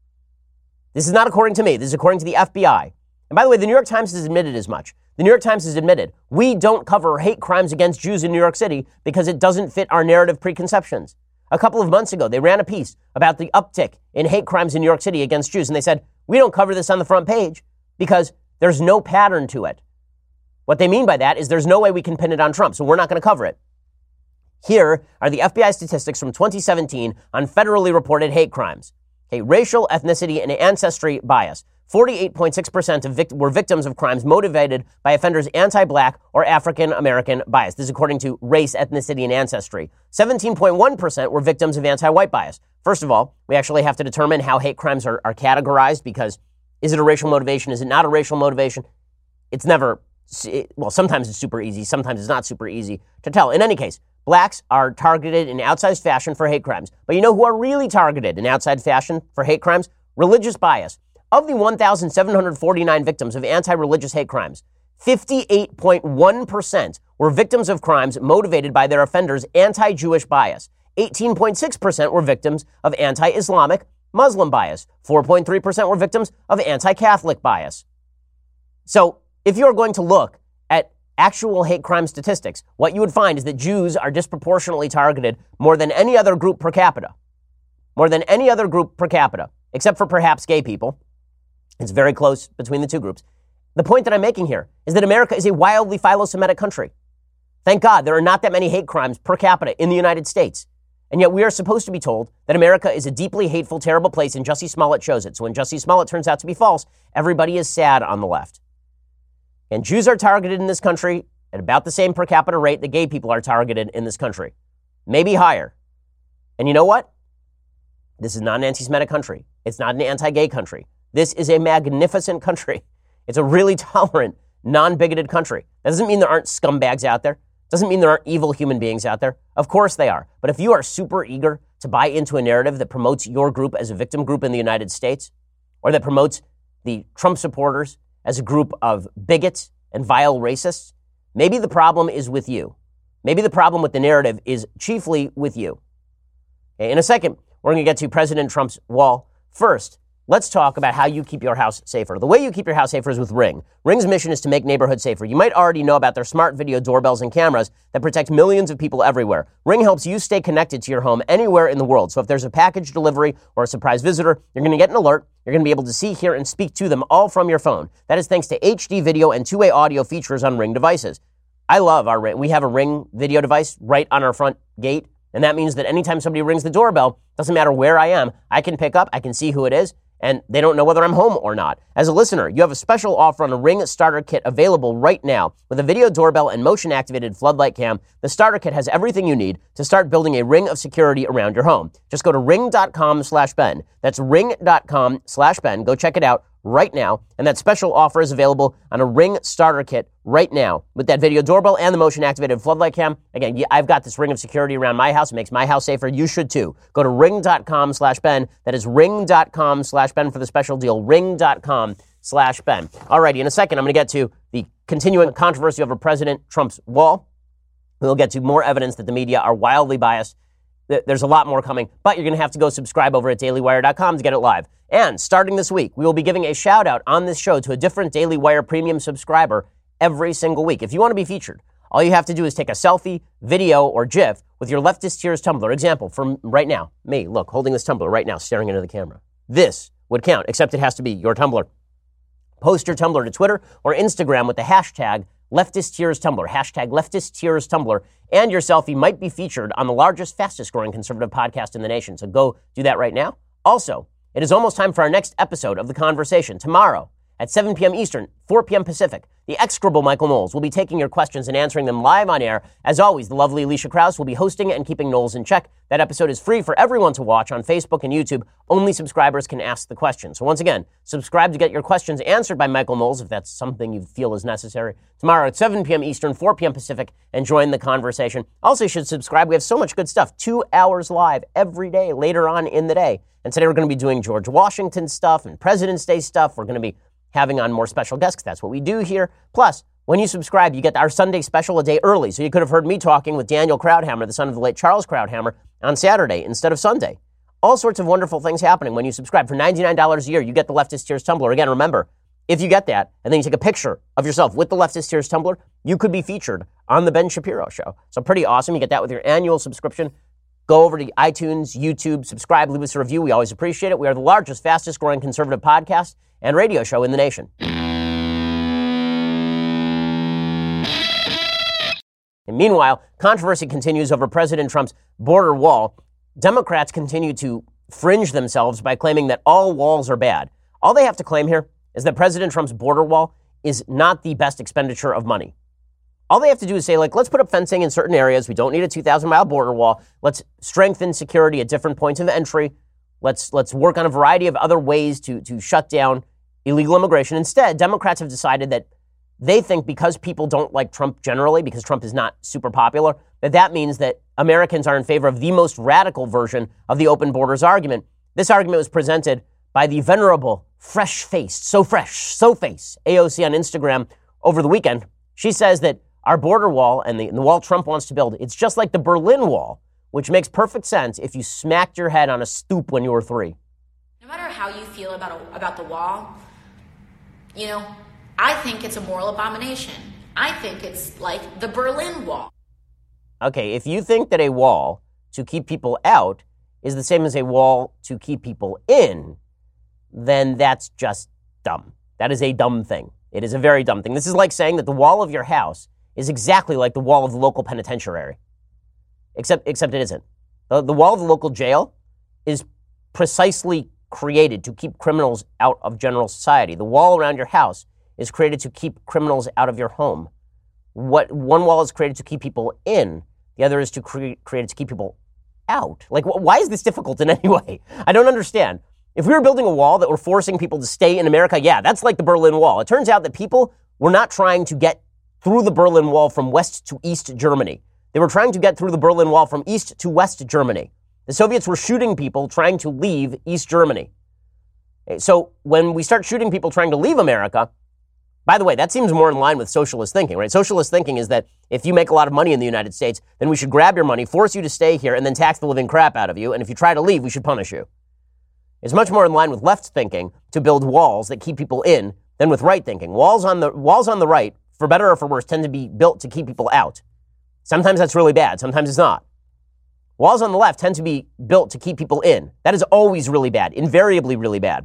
Speaker 1: This is not according to me. This is according to the FBI. And by the way, the New York Times has admitted as much. The New York Times has admitted we don't cover hate crimes against Jews in New York City because it doesn't fit our narrative preconceptions. A couple of months ago, they ran a piece about the uptick in hate crimes in New York City against Jews, and they said, we don't cover this on the front page because there's no pattern to it. What they mean by that is there's no way we can pin it on Trump, so we're not going to cover it. Here are the FBI statistics from 2017 on federally reported hate crimes. Okay, racial, ethnicity, and ancestry bias. 48.6% were victims of crimes motivated by offenders' anti-black or African-American bias. This is according to race, ethnicity, and ancestry. 17.1% were victims of anti-white bias. First of all, we actually have to determine how hate crimes are categorized, because is it a racial motivation? Is it not a racial motivation? It's never, well, sometimes it's super easy. Sometimes it's not super easy to tell. In any case, blacks are targeted in outsized fashion for hate crimes. But you know who are really targeted in outside fashion for hate crimes? Religious bias. Of the 1,749 victims of anti-religious hate crimes, 58.1% were victims of crimes motivated by their offenders' anti-Jewish bias. 18.6% were victims of anti-Islamic Muslim bias. 4.3% were victims of anti-Catholic bias. So if you're going to look at actual hate crime statistics, what you would find is that Jews are disproportionately targeted more than any other group per capita. More than any other group per capita, except for perhaps gay people. It's very close between the two groups. The point that I'm making here is that America is a wildly philo-Semitic country. Thank God there are not that many hate crimes per capita in the United States. And yet we are supposed to be told that America is a deeply hateful, terrible place, and Jussie Smollett shows it. So when Jussie Smollett turns out to be false, everybody is sad on the left. And Jews are targeted in this country at about the same per capita rate that gay people are targeted in this country. Maybe higher. And you know what? This is not an anti-Semitic country. It's not an anti-gay country. This is a magnificent country. It's a really tolerant, non-bigoted country. That doesn't mean there aren't scumbags out there. Doesn't mean there aren't evil human beings out there. Of course they are. But if you are super eager to buy into a narrative that promotes your group as a victim group in the United States, or that promotes the Trump supporters as a group of bigots and vile racists, maybe the problem is with you. Maybe the problem with the narrative is chiefly with you. Okay, in a second, we're going to get to President Trump's wall. First, let's talk about how you keep your house safer. The way you keep your house safer is with Ring. Ring's mission is to make neighborhoods safer. You might already know about their smart video doorbells and cameras that protect millions of people everywhere. Ring helps you stay connected to your home anywhere in the world. So if there's a package delivery or a surprise visitor, you're going to get an alert. You're going to be able to see, hear, and speak to them all from your phone. That is thanks to HD video and two-way audio features on Ring devices. I love our Ring. We have a Ring video device right on our front gate. And that means that anytime somebody rings the doorbell, doesn't matter where I am, I can pick up, I can see who it is, and they don't know whether I'm home or not. As a listener, you have a special offer on a Ring starter kit available right now. With a video doorbell and motion-activated floodlight cam, the starter kit has everything you need to start building a ring of security around your home. Just go to ring.com/Ben. That's ring.com/Ben. Go check it out right now. And that special offer is available on a Ring starter kit right now with that video doorbell and the motion-activated floodlight cam. Again, I've got this ring of security around my house. It makes my house safer. You should too. Go to ring.com/Ben. That is ring.com/Ben for the special deal. Ring.com/Ben. Alrighty, in a second, I'm going to get to the continuing controversy over President Trump's wall. We'll get to more evidence that the media are wildly biased. There's a lot more coming, but you're going to have to go subscribe over at dailywire.com to get it live. And starting this week, we will be giving a shout out on this show to a different Daily Wire premium subscriber every single week. If you want to be featured, all you have to do is take a selfie, video, or GIF with your Leftist Tears tumbler. Example, from right now, me, look, holding this tumbler right now, staring into the camera. This would count, except it has to be your tumbler. Post your tumbler to Twitter or Instagram with the hashtag Leftist Tears Tumbler, hashtag Leftist Tears Tumbler, and your selfie might be featured on the largest, fastest growing conservative podcast in the nation. So go do that right now. Also, it is almost time for our next episode of The Conversation. Tomorrow at 7 p.m. Eastern, 4 p.m. Pacific, the execrable Michael Knowles will be taking your questions and answering them live on air. As always, the lovely Alicia Krause will be hosting and keeping Knowles in check. That episode is free for everyone to watch on Facebook and YouTube. Only subscribers can ask the questions. So once again, subscribe to get your questions answered by Michael Knowles if that's something you feel is necessary. Tomorrow at 7 p.m. Eastern, 4 p.m. Pacific, and join the conversation. Also, you should subscribe. We have so much good stuff. 2 hours live every day later on in the day. And today we're going to be doing George Washington stuff and President's Day stuff. We're going to be having on more special guests, 'cause that's what we do here. Plus, when you subscribe, you get our Sunday special a day early. So you could have heard me talking with Daniel Krauthammer, the son of the late Charles Krauthammer, on Saturday instead of Sunday. All sorts of wonderful things happening when you subscribe. For $99 a year, you get the Leftist Tears Tumbler. Again, remember, if you get that, and then you take a picture of yourself with the Leftist Tears Tumbler, you could be featured on The Ben Shapiro Show. So pretty awesome. You get that with your annual subscription. Go over to iTunes, YouTube, subscribe, leave us a review. We always appreciate it. We are the largest, fastest growing conservative podcast and radio show in the nation. And meanwhile, controversy continues over President Trump's border wall. Democrats continue to fringe themselves by claiming that all walls are bad. All they have to claim here is that President Trump's border wall is not the best expenditure of money. All they have to do is say, like, let's put up fencing in certain areas. We don't need a 2,000-mile border wall. Let's strengthen security at different points of entry. Let's work on a variety of other ways to shut down illegal immigration. Instead, Democrats have decided that they think because people don't like Trump generally, because Trump is not super popular, that means that Americans are in favor of the most radical version of the open borders argument. This argument was presented by the venerable, fresh-faced, so face, AOC on Instagram over the weekend. She says that our border wall and the wall Trump wants to build, it's just like the Berlin Wall, which makes perfect sense if you smacked your head on a stoop when you were 3.
Speaker 15: No matter how you feel about the wall, you know, I think it's a moral abomination. I think it's like the Berlin Wall.
Speaker 1: Okay, if you think that a wall to keep people out is the same as a wall to keep people in, then that's just dumb. That is a dumb thing. It is a very dumb thing. This is like saying that the wall of your house is exactly like the wall of the local penitentiary. Except it isn't. The wall of the local jail is precisely created to keep criminals out of general society. The wall around your house is created to keep criminals out of your home. What one wall is created to keep people in, the other is to created to keep people out. Like, why is this difficult in any way? I don't understand. If we were building a wall that were forcing people to stay in America, yeah, that's like the Berlin Wall. It turns out that people were not trying to get through the Berlin Wall from West to East Germany. They were trying to get through the Berlin Wall from East to West Germany. The Soviets were shooting people trying to leave East Germany. So when we start shooting people trying to leave America, by the way, that seems more in line with socialist thinking, right? Socialist thinking is that if you make a lot of money in the United States, then we should grab your money, force you to stay here, and then tax the living crap out of you. And if you try to leave, we should punish you. It's much more in line with left thinking to build walls that keep people in than with right thinking. Walls on the right, for better or for worse, tend to be built to keep people out. Sometimes that's really bad. Sometimes it's not. Walls on the left tend to be built to keep people in. That is always really bad, invariably really bad.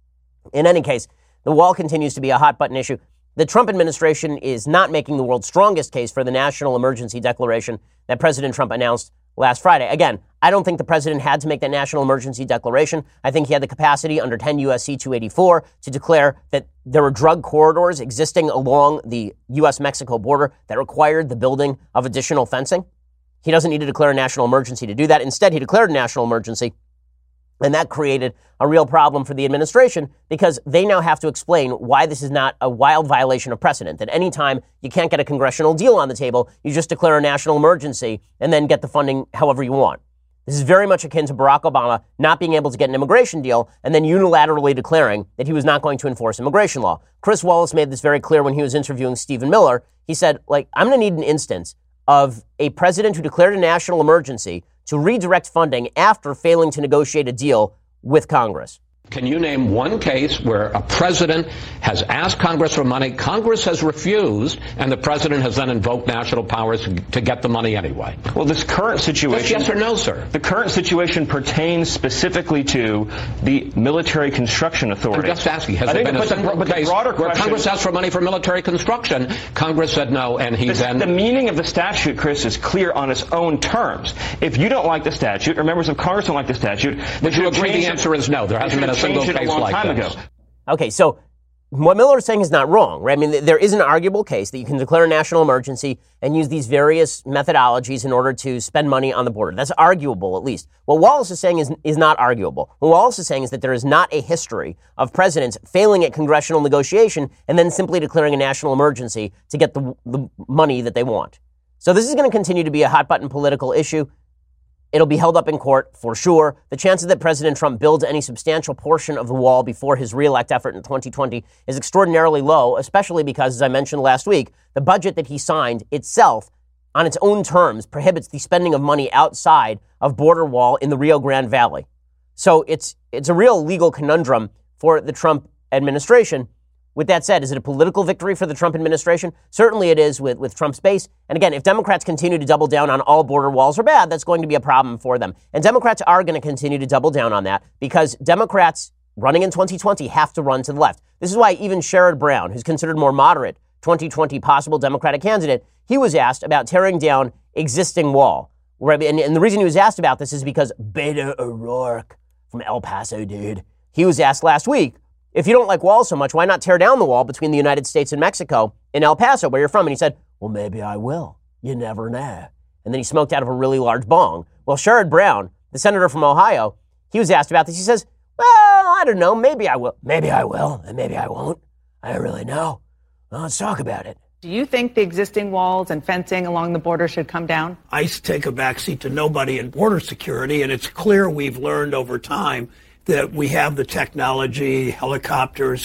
Speaker 1: In any case, the wall continues to be a hot button issue. The Trump administration is not making the world's strongest case for the national emergency declaration that President Trump announced last Friday. Again, I don't think the president had to make that national emergency declaration. I think he had the capacity under 10 U.S.C. 284 to declare that there were drug corridors existing along the U.S.-Mexico border that required the building of additional fencing. He doesn't need to declare a national emergency to do that. Instead, he declared a national emergency, and that created a real problem for the administration because they now have to explain why this is not a wild violation of precedent, that any time you can't get a congressional deal on the table, you just declare a national emergency and then get the funding however you want. This is very much akin to Barack Obama not being able to get an immigration deal and then unilaterally declaring that he was not going to enforce immigration law. Chris Wallace made this very clear when he was interviewing Stephen Miller. He said, I'm going to need an instance of a president who declared a national emergency to redirect funding after failing to negotiate a deal with Congress.
Speaker 16: Can you name one case where a president has asked Congress for money, Congress has refused, and the president has then invoked national powers to get the money anyway?
Speaker 17: Well, this current situation...
Speaker 16: Just yes or no, sir?
Speaker 17: The current situation pertains specifically to the Military Construction Authority.
Speaker 16: I'm just asking, has there been a single case where Congress asked for money for military construction, Congress said no, and he then...
Speaker 17: The meaning of the statute, Chris, is clear on its own terms. If you don't like the statute, or members of Congress don't like the statute...
Speaker 16: Would you agree the answer is no? There hasn't been a single case like this.
Speaker 1: Okay, so what Miller is saying is not wrong, right? I mean, there is an arguable case that you can declare a national emergency and use these various methodologies in order to spend money on the border. That's arguable, at least. What Wallace is saying is not arguable. What Wallace is saying is that there is not a history of presidents failing at congressional negotiation and then simply declaring a national emergency to get the money that they want. So this is going to continue to be a hot-button political issue. It'll be held up in court for sure. The chances that President Trump builds any substantial portion of the wall before his reelect effort in 2020 is extraordinarily low, especially because, as I mentioned last week, the budget that he signed itself, on its own terms, prohibits the spending of money outside of border wall in the Rio Grande Valley. So it's a real legal conundrum for the Trump administration. With that said, is it a political victory for the Trump administration? Certainly it is with Trump's base. And again, if Democrats continue to double down on all border walls are bad, that's going to be a problem for them. And Democrats are going to continue to double down on that because Democrats running in 2020 have to run to the left. This is why even Sherrod Brown, who's considered more moderate 2020 possible Democratic candidate, he was asked about tearing down existing wall. And the reason he was asked about this is because Beto O'Rourke from El Paso, dude, he was asked last week, if you don't like walls so much, why not tear down the wall between the United States and Mexico in El Paso, where you're from? And he said, well, maybe I will. You never know. And then he smoked out of a really large bong. Well, Sherrod Brown, the senator from Ohio, he was asked about this. He says, well, I don't know. Maybe I will. Maybe I will, and maybe I won't. I don't really know. Well, let's talk about it.
Speaker 18: Do you think the existing walls and fencing along the border should come down?
Speaker 19: ICE take a backseat to nobody in border security, and it's clear we've learned over time that we have the technology, helicopters,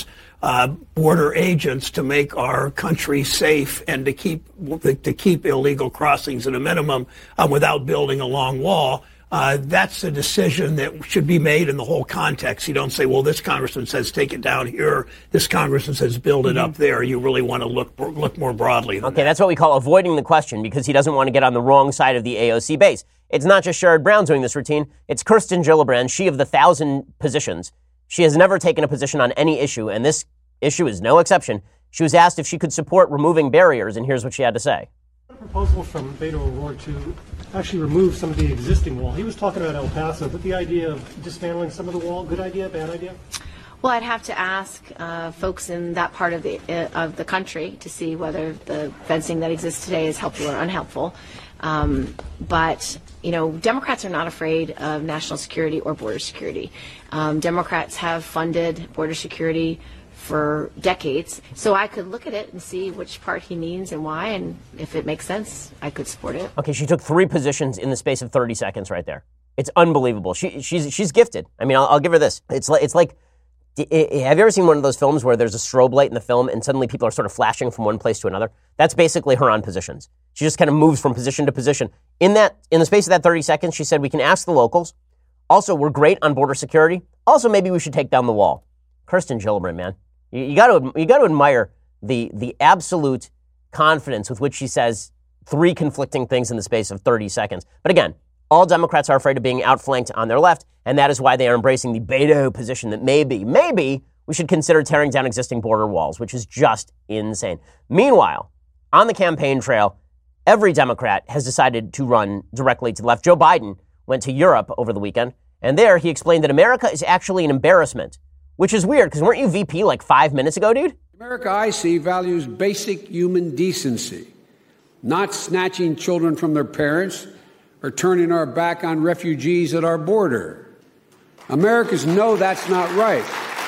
Speaker 19: border agents to make our country safe and to keep illegal crossings at a minimum without building a long wall. That's a decision that should be made in the whole context. You don't say, well, this congressman says take it down here, this congressman says build it up there. You really want to look more broadly than that.
Speaker 1: That's what we call avoiding the question, because he doesn't want to get on the wrong side of the AOC base. It's not just Sherrod Brown doing this routine. It's Kirsten Gillibrand, she of the 1,000 positions. She has never taken a position on any issue, and this issue is no exception. She was asked if she could support removing barriers, and here's what she had to say.
Speaker 20: A proposal from Beto O'Rourke to actually remove some of the existing wall. He was talking about El Paso, but the idea of dismantling some of the wall, good idea, bad idea?
Speaker 21: Well, I'd have to ask folks in that part of the country to see whether the fencing that exists today is helpful or unhelpful. But, Democrats are not afraid of national security or border security. Democrats have funded border security for decades. So I could look at it and see which part he means and why, and if it makes sense, I could support it.
Speaker 1: Okay, she took 3 positions in the space of 30 seconds right there. It's unbelievable. She's gifted. I mean, I'll give her this. It's like, have you ever seen one of those films where there's a strobe light in the film and suddenly people are sort of flashing from one place to another? That's basically her on positions. She just kind of moves from position to position. In the space of that 30 seconds, she said, we can ask the locals. Also, we're great on border security. Also, maybe we should take down the wall. Kirsten Gillibrand, man. You got to admire the absolute confidence with which she says 3 conflicting things in the space of 30 seconds. But again, all Democrats are afraid of being outflanked on their left, and that is why they are embracing the Beto position that maybe we should consider tearing down existing border walls, which is just insane. Meanwhile, on the campaign trail, every Democrat has decided to run directly to the left. Joe Biden went to Europe over the weekend, and there he explained that America is actually an embarrassment. Which is weird, because weren't you VP like 5 minutes ago, dude?
Speaker 22: America, I see, values basic human decency, not snatching children from their parents or turning our back on refugees at our border. Americans know that's not right.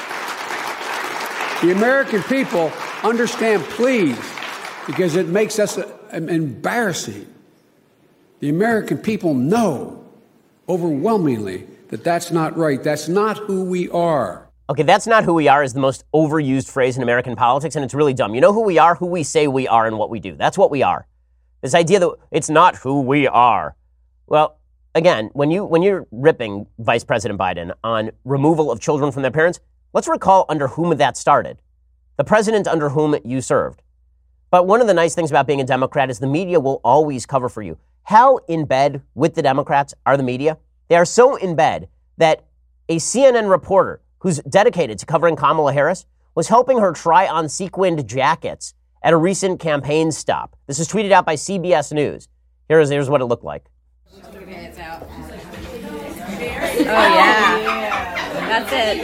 Speaker 22: The American people understand, please, because it makes us embarrassing. The American people know overwhelmingly that that's not right. That's not who we are.
Speaker 1: Okay, that's not who we are is the most overused phrase in American politics, and it's really dumb. You know who we are? Who we say we are and what we do. That's what we are. This idea that it's not who we are. Well, again, when you're ripping Vice President Biden on removal of children from their parents, let's recall under whom that started. The president under whom you served. But one of the nice things about being a Democrat is the media will always cover for you. How in bed with the Democrats are the media? They are so in bed that a CNN reporter who's dedicated to covering Kamala Harris, was helping her try on sequined jackets at a recent campaign stop. This is tweeted out by CBS News. Here's what it looked like.
Speaker 23: Okay, it's out. Oh, yeah. That's it.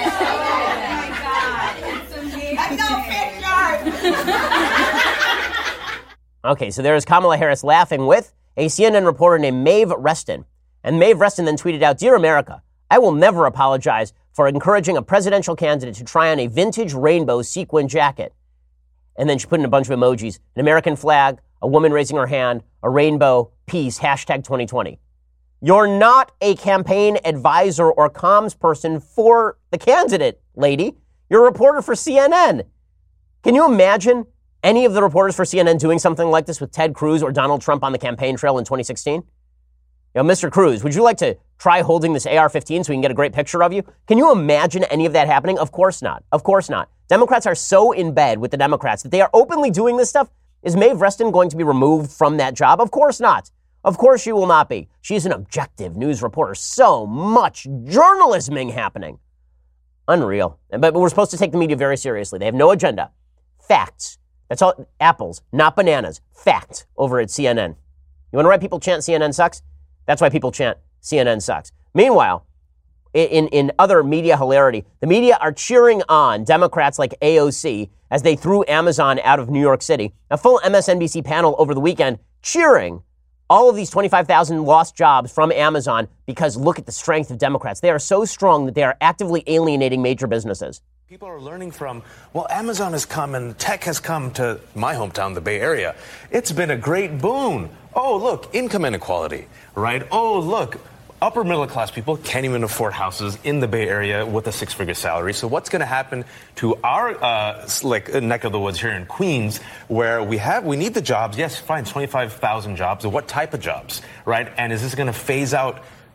Speaker 1: Okay, so there's Kamala Harris laughing with a CNN reporter named Maeve Reston. And Maeve Reston then tweeted out, "Dear America, I will never apologize for encouraging a presidential candidate to try on a vintage rainbow sequin jacket." And then she put in a bunch of emojis, an American flag, a woman raising her hand, a rainbow, peace, #2020. You're not a campaign advisor or comms person for the candidate, lady. You're a reporter for CNN. Can you imagine any of the reporters for CNN doing something like this with Ted Cruz or Donald Trump on the campaign trail in 2016? Mr. Cruz, would you like to try holding this AR-15 so we can get a great picture of you? Can you imagine any of that happening? Of course not. Of course not. Democrats are so in bed with the Democrats that they are openly doing this stuff. Is Maeve Reston going to be removed from that job? Of course not. Of course she will not be. She's an objective news reporter. So much journalisming happening. Unreal. But we're supposed to take the media very seriously. They have no agenda. Facts. That's all. Apples, not bananas. Fact over at CNN. You want to write people chant CNN sucks? That's why people chant CNN sucks. Meanwhile, in other media hilarity, the media are cheering on Democrats like AOC as they threw Amazon out of New York City. A full MSNBC panel over the weekend cheering all of these 25,000 lost jobs from Amazon because look at the strength of Democrats. They are so strong that they are actively alienating major businesses.
Speaker 24: People are learning from, well, Amazon has come and tech has come to my hometown, the Bay Area. It's been a great boon. Oh, look, income inequality, right? Oh, look, upper middle class people can't even afford houses in the Bay Area with a 6-figure salary. So what's going to happen to our neck of the woods here in Queens, where we need the jobs? Yes, fine, 25,000 jobs. What type of jobs, right? And is this going to phase out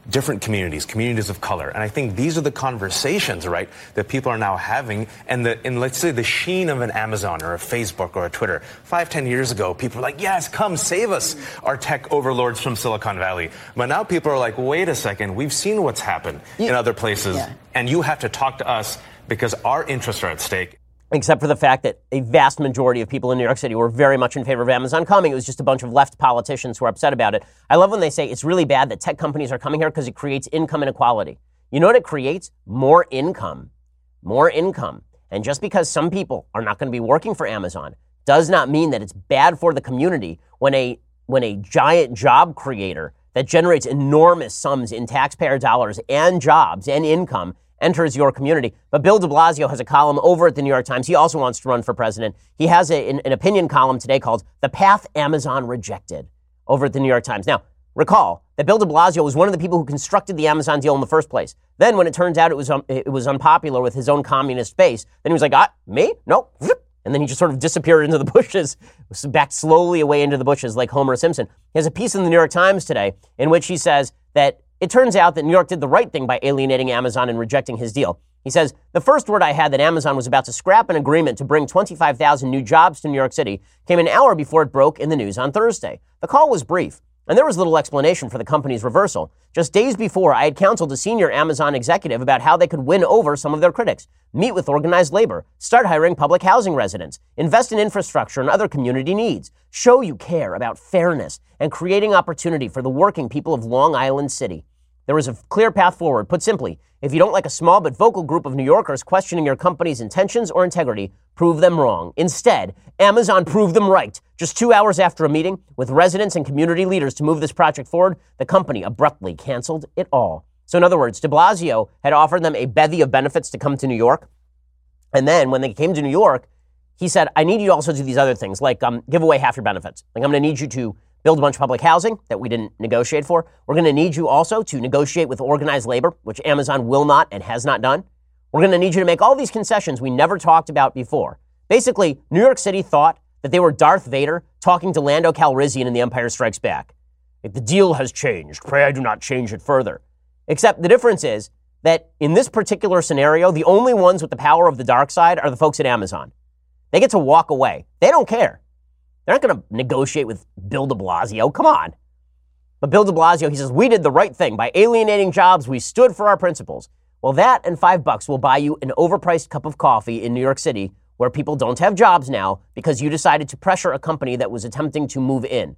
Speaker 24: different communities of color. And I think these are the conversations, right, that people are now having. And let's say the sheen of an Amazon or a Facebook or a Twitter. 5-10 years ago, people were like, yes, come save us, our tech overlords from Silicon Valley. But now people are like, wait a second, we've seen what's happened in other places, and you have to talk to us because our interests are at stake.
Speaker 1: Except for the fact that a vast majority of people in New York City were very much in favor of Amazon coming. It was just a bunch of left politicians who are upset about it. I love when they say it's really bad that tech companies are coming here because it creates income inequality. You know what it creates? More income. More income. And just because some people are not going to be working for Amazon does not mean that it's bad for the community when a giant job creator that generates enormous sums in taxpayer dollars and jobs and income enters your community. But Bill de Blasio has a column over at the New York Times. He also wants to run for president. He has an opinion column today called The Path Amazon Rejected over at the New York Times. Now, recall that Bill de Blasio was one of the people who constructed the Amazon deal in the first place. Then when it turns out it was unpopular with his own communist base, then he was like, me? No. And then he just sort of disappeared into the bushes, backed slowly away into the bushes like Homer Simpson. He has a piece in the New York Times today in which he says that it turns out that New York did the right thing by alienating Amazon and rejecting his deal. He says, the first word I had that Amazon was about to scrap an agreement to bring 25,000 new jobs to New York City came an hour before it broke in the news on Thursday. The call was brief, and there was little explanation for the company's reversal. Just days before, I had counseled a senior Amazon executive about how they could win over some of their critics, meet with organized labor, start hiring public housing residents, invest in infrastructure and other community needs, show you care about fairness and creating opportunity for the working people of Long Island City. There is a clear path forward. Put simply, if you don't like a small but vocal group of New Yorkers questioning your company's intentions or integrity, prove them wrong. Instead, Amazon proved them right. Just 2 hours after a meeting with residents and community leaders to move this project forward, the company abruptly canceled it all. So in other words, de Blasio had offered them a bevy of benefits to come to New York. And then when they came to New York, he said, I need you to also do these other things, like give away half your benefits. Like I'm going to need you to build a bunch of public housing that we didn't negotiate for. We're going to need you also to negotiate with organized labor, which Amazon will not and has not done. We're going to need you to make all these concessions we never talked about before. Basically, New York City thought that they were Darth Vader talking to Lando Calrissian in The Empire Strikes Back. Like, the deal has changed. Pray I do not change it further. Except the difference is that in this particular scenario, the only ones with the power of the dark side are the folks at Amazon. They get to walk away. They don't care. They're not going to negotiate with Bill de Blasio. Come on. But Bill de Blasio, he says, we did the right thing. By alienating jobs, we stood for our principles. Well, that and $5 will buy you an overpriced cup of coffee in New York City where people don't have jobs now because you decided to pressure a company that was attempting to move in.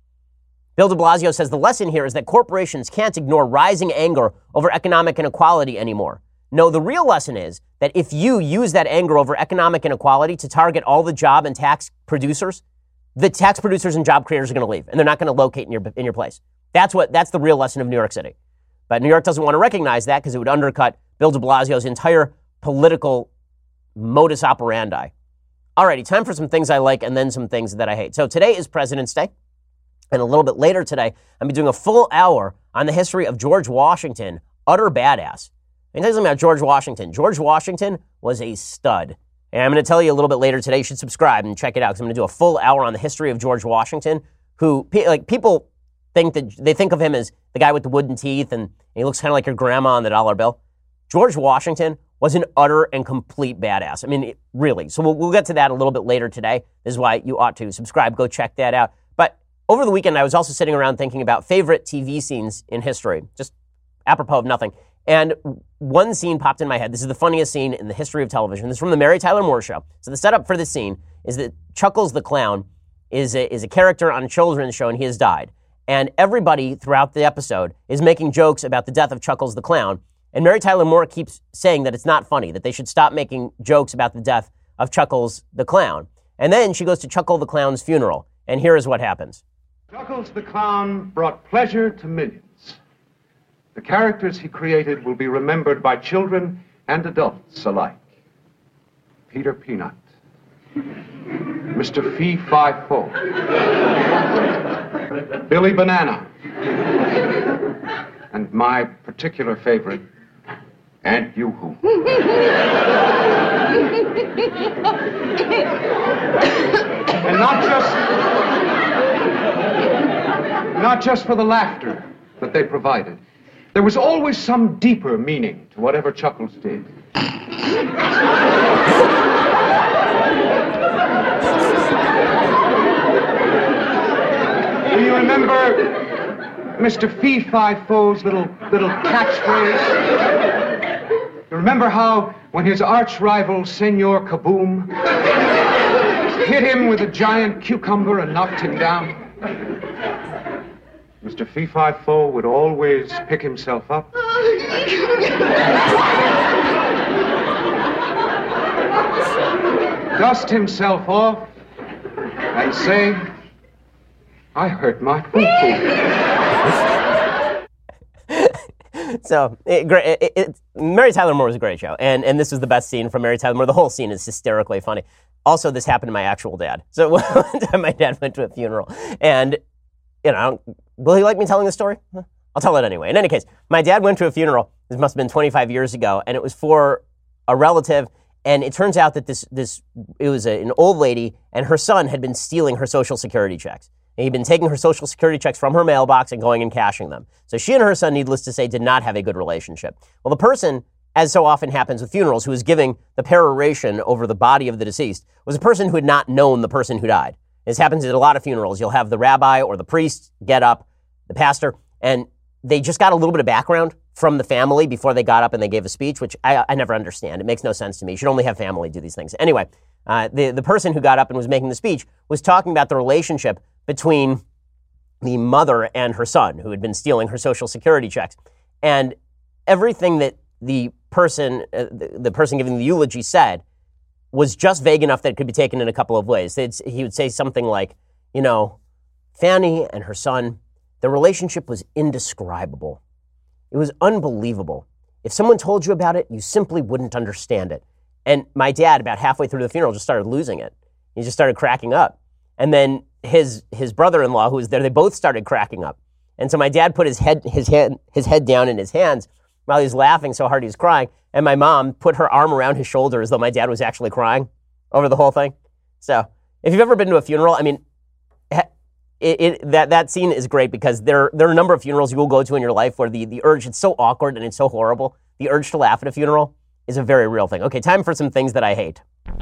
Speaker 1: Bill de Blasio says the lesson here is that corporations can't ignore rising anger over economic inequality anymore. No, the real lesson is that if you use that anger over economic inequality to target all the job and tax producers, the tax producers and job creators are going to leave, and they're not going to locate in your place. That's the real lesson of New York City. But New York doesn't want to recognize that because it would undercut Bill de Blasio's entire political modus operandi. Alrighty, time for some things I like and then some things that I hate. So today is President's Day, and a little bit later today, I'm doing a full hour on the history of George Washington, utter badass. I'm going to tell you something about George Washington. George Washington was a stud. And I'm going to tell you a little bit later today. You should subscribe and check it out because I'm going to do a full hour on the history of George Washington, who, people think of him as the guy with the wooden teeth and he looks kind of like your grandma on the dollar bill. George Washington was an utter and complete badass. I mean, really. So we'll get to that a little bit later today. This is why you ought to subscribe. Go check that out. But over the weekend, I was also sitting around thinking about favorite TV scenes in history, just apropos of nothing. And one scene popped in my head. This is the funniest scene in the history of television. This is from the Mary Tyler Moore Show. So the setup for this scene is that Chuckles the Clown is a character on a children's show, and he has died. And everybody throughout the episode is making jokes about the death of Chuckles the Clown. And Mary Tyler Moore keeps saying that it's not funny, that they should stop making jokes about the death of Chuckles the Clown. And then she goes to Chuckle the Clown's funeral. And here is what happens.
Speaker 3: Chuckles the Clown brought pleasure to millions. The characters he created will be remembered by children and adults alike. Peter Peanut, Mr. Fee-Fi-Fo, Billy Banana, and my particular favorite, Aunt Yoo-Hoo. And not just for the laughter that they provided, There was always some deeper meaning to whatever Chuckles did. Do you remember Mr. Fee-Fi-Fo's little catchphrase? You remember how, when his arch-rival, Senor Kaboom, hit him with a giant cucumber and knocked him down? Mr. Fee-Fi-Fo would always pick himself up, dust himself off, and say, I hurt my poo-poo.
Speaker 1: So, Mary Tyler Moore was a great show, and this was the best scene from Mary Tyler Moore. The whole scene is hysterically funny. Also, this happened to my actual dad. So, one time my dad went to a funeral, and, will he like me telling the story? I'll tell it anyway. In any case, my dad went to a funeral. This must have been 25 years ago, and it was for a relative. And it turns out that it was an old lady, and her son had been stealing her Social Security checks. And he'd been taking her Social Security checks from her mailbox and going and cashing them. So she and her son, needless to say, did not have a good relationship. Well, the person, as so often happens with funerals, who was giving the peroration over the body of the deceased was a person who had not known the person who died. This happens at a lot of funerals. You'll have the rabbi or the priest get up, the pastor, and they just got a little bit of background from the family before they got up and they gave a speech, which I never understand. It makes no sense to me. You should only have family do these things. Anyway, the person who got up and was making the speech was talking about the relationship between the mother and her son, who had been stealing her Social Security checks. And everything that the person giving the eulogy said was just vague enough that it could be taken in a couple of ways. He would say something like, Fanny and her son, the relationship was indescribable. It was unbelievable. If someone told you about it, you simply wouldn't understand it. And my dad, about halfway through the funeral, just started losing it. He just started cracking up. And then his brother-in-law, who was there, they both started cracking up. And so my dad put his head down in his hands while he was laughing so hard he was crying. And my mom put her arm around his shoulder as though my dad was actually crying over the whole thing. So if you've ever been to a funeral, I mean, that scene is great because there are a number of funerals you will go to in your life where the urge, it's so awkward and it's so horrible. The urge to laugh at a funeral is a very real thing. Okay, time for some things that I hate.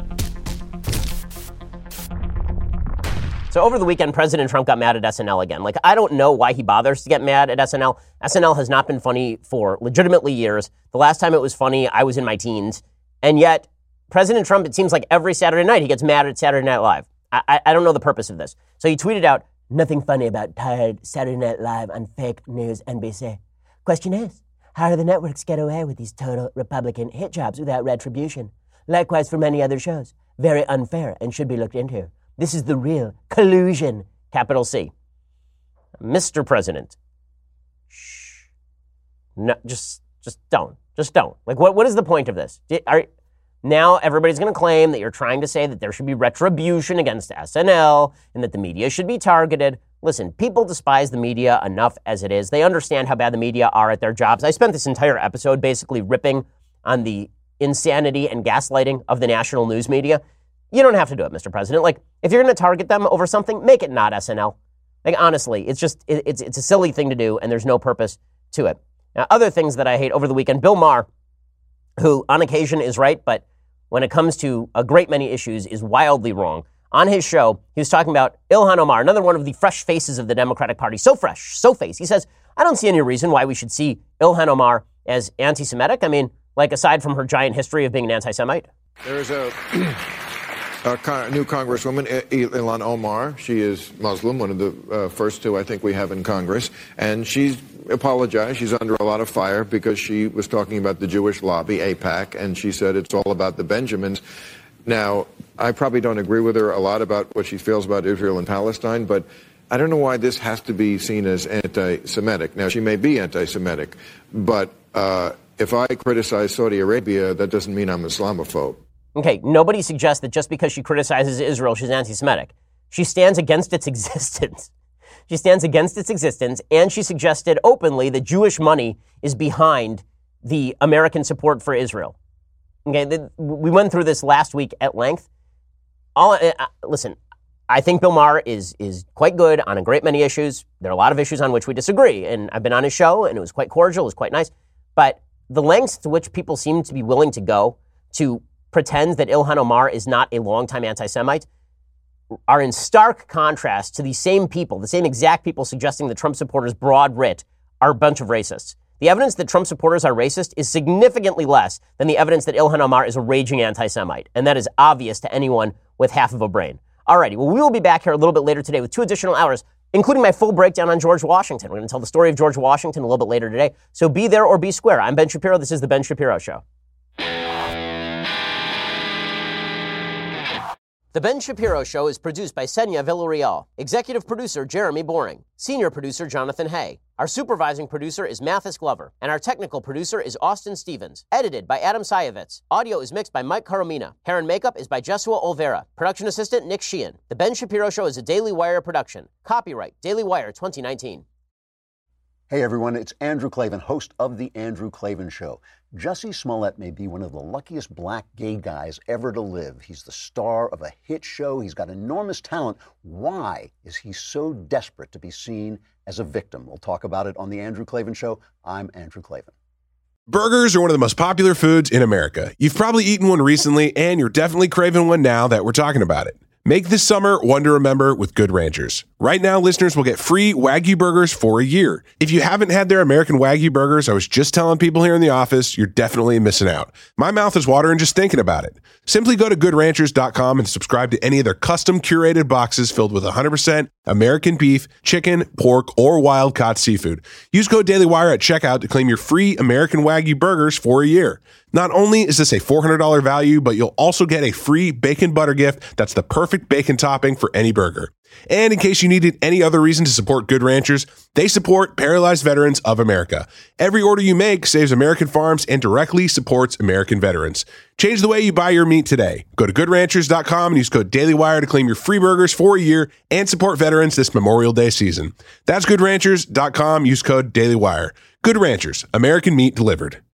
Speaker 1: So over the weekend, President Trump got mad at SNL again. I don't know why he bothers to get mad at SNL. SNL has not been funny for legitimately years. The last time it was funny, I was in my teens. And yet, President Trump, it seems like every Saturday night, he gets mad at Saturday Night Live. I don't know the purpose of this. So he tweeted out, nothing funny about tired Saturday Night Live on fake news NBC. Question is, how do the networks get away with these total Republican hit jobs without retribution? Likewise for many other shows. Very unfair and should be looked into. This is the real collusion, capital C. Mr. President. Shh. No, just don't. Just don't. What is the point of this? Now everybody's going to claim that you're trying to say that there should be retribution against SNL and that the media should be targeted. Listen, people despise the media enough as it is. They understand how bad the media are at their jobs. I spent this entire episode basically ripping on the insanity and gaslighting of the national news media. You don't have to do it, Mr. President. If you're going to target them over something, make it not SNL. Honestly, it's just, it's a silly thing to do, and there's no purpose to it. Now, other things that I hate over the weekend, Bill Maher, who on occasion is right, but when it comes to a great many issues is wildly wrong. On his show, he was talking about Ilhan Omar, another one of the fresh faces of the Democratic Party. So fresh, so face. He says, I don't see any reason why we should see Ilhan Omar as anti-Semitic. I mean, aside from her giant history of being an anti-Semite.
Speaker 4: There's a new Congresswoman, Ilhan Omar. She is Muslim, one of the first two I think we have in Congress. And she's apologized. She's under a lot of fire because she was talking about the Jewish lobby, AIPAC, and she said it's all about the Benjamins. Now, I probably don't agree with her a lot about what she feels about Israel and Palestine, but I don't know why this has to be seen as anti-Semitic. Now, she may be anti-Semitic, but if I criticize Saudi Arabia, that doesn't mean I'm Islamophobe.
Speaker 1: Okay, nobody suggests that just because she criticizes Israel, she's anti-Semitic. She stands against its existence. She stands against its existence, and she suggested openly that Jewish money is behind the American support for Israel. Okay, we went through this last week at length. Listen, I think Bill Maher is quite good on a great many issues. There are a lot of issues on which we disagree, and I've been on his show, and it was quite cordial, it was quite nice. But the lengths to which people seem to be willing to go to pretend that Ilhan Omar is not a longtime anti-Semite are in stark contrast to the same people, the same exact people suggesting that Trump supporters, broad writ, are a bunch of racists. The evidence that Trump supporters are racist is significantly less than the evidence that Ilhan Omar is a raging anti-Semite, and that is obvious to anyone with half of a brain. Alrighty, well, we will be back here a little bit later today with 2 additional hours, including my full breakdown on George Washington. We're going to tell the story of George Washington a little bit later today. So be there or be square. I'm Ben Shapiro. This is The Ben Shapiro Show. The Ben Shapiro Show is produced by Senya Villarreal, executive producer Jeremy Boring, senior producer Jonathan Hay. Our supervising producer is Mathis Glover, and our technical producer is Austin Stevens. Edited by Adam Sayevitz. Audio is mixed by Mike Coromina. Hair and makeup is by Jesua Olvera. Production assistant Nick Sheehan. The Ben Shapiro Show is a Daily Wire production. Copyright Daily Wire 2019.
Speaker 5: Hey everyone, it's Andrew Klavan, host of The Andrew Klavan Show. Jussie Smollett may be one of the luckiest black gay guys ever to live. He's the star of a hit show. He's got enormous talent. Why is he so desperate to be seen as a victim? We'll talk about it on The Andrew Klavan Show. I'm Andrew Klavan.
Speaker 6: Burgers are one of the most popular foods in America. You've probably eaten one recently, and you're definitely craving one now that we're talking about it. Make this summer one to remember with Good Ranchers. Right now, listeners will get free Wagyu burgers for a year. If you haven't had their American Wagyu burgers, I was just telling people here in the office, you're definitely missing out. My mouth is watering just thinking about it. Simply go to goodranchers.com and subscribe to any of their custom curated boxes filled with 100% American beef, chicken, pork, or wild-caught seafood. Use code DailyWire at checkout to claim your free American Wagyu burgers for a year. Not only is this a $400 value, but you'll also get a free bacon butter gift that's the perfect bacon topping for any burger. And in case you needed any other reason to support Good Ranchers, they support Paralyzed Veterans of America. Every order you make saves American farms and directly supports American veterans. Change the way you buy your meat today. Go to goodranchers.com and use code DailyWire to claim your free burgers for a year and support veterans this Memorial Day season. That's goodranchers.com. Use code DailyWire. Good Ranchers, American meat delivered.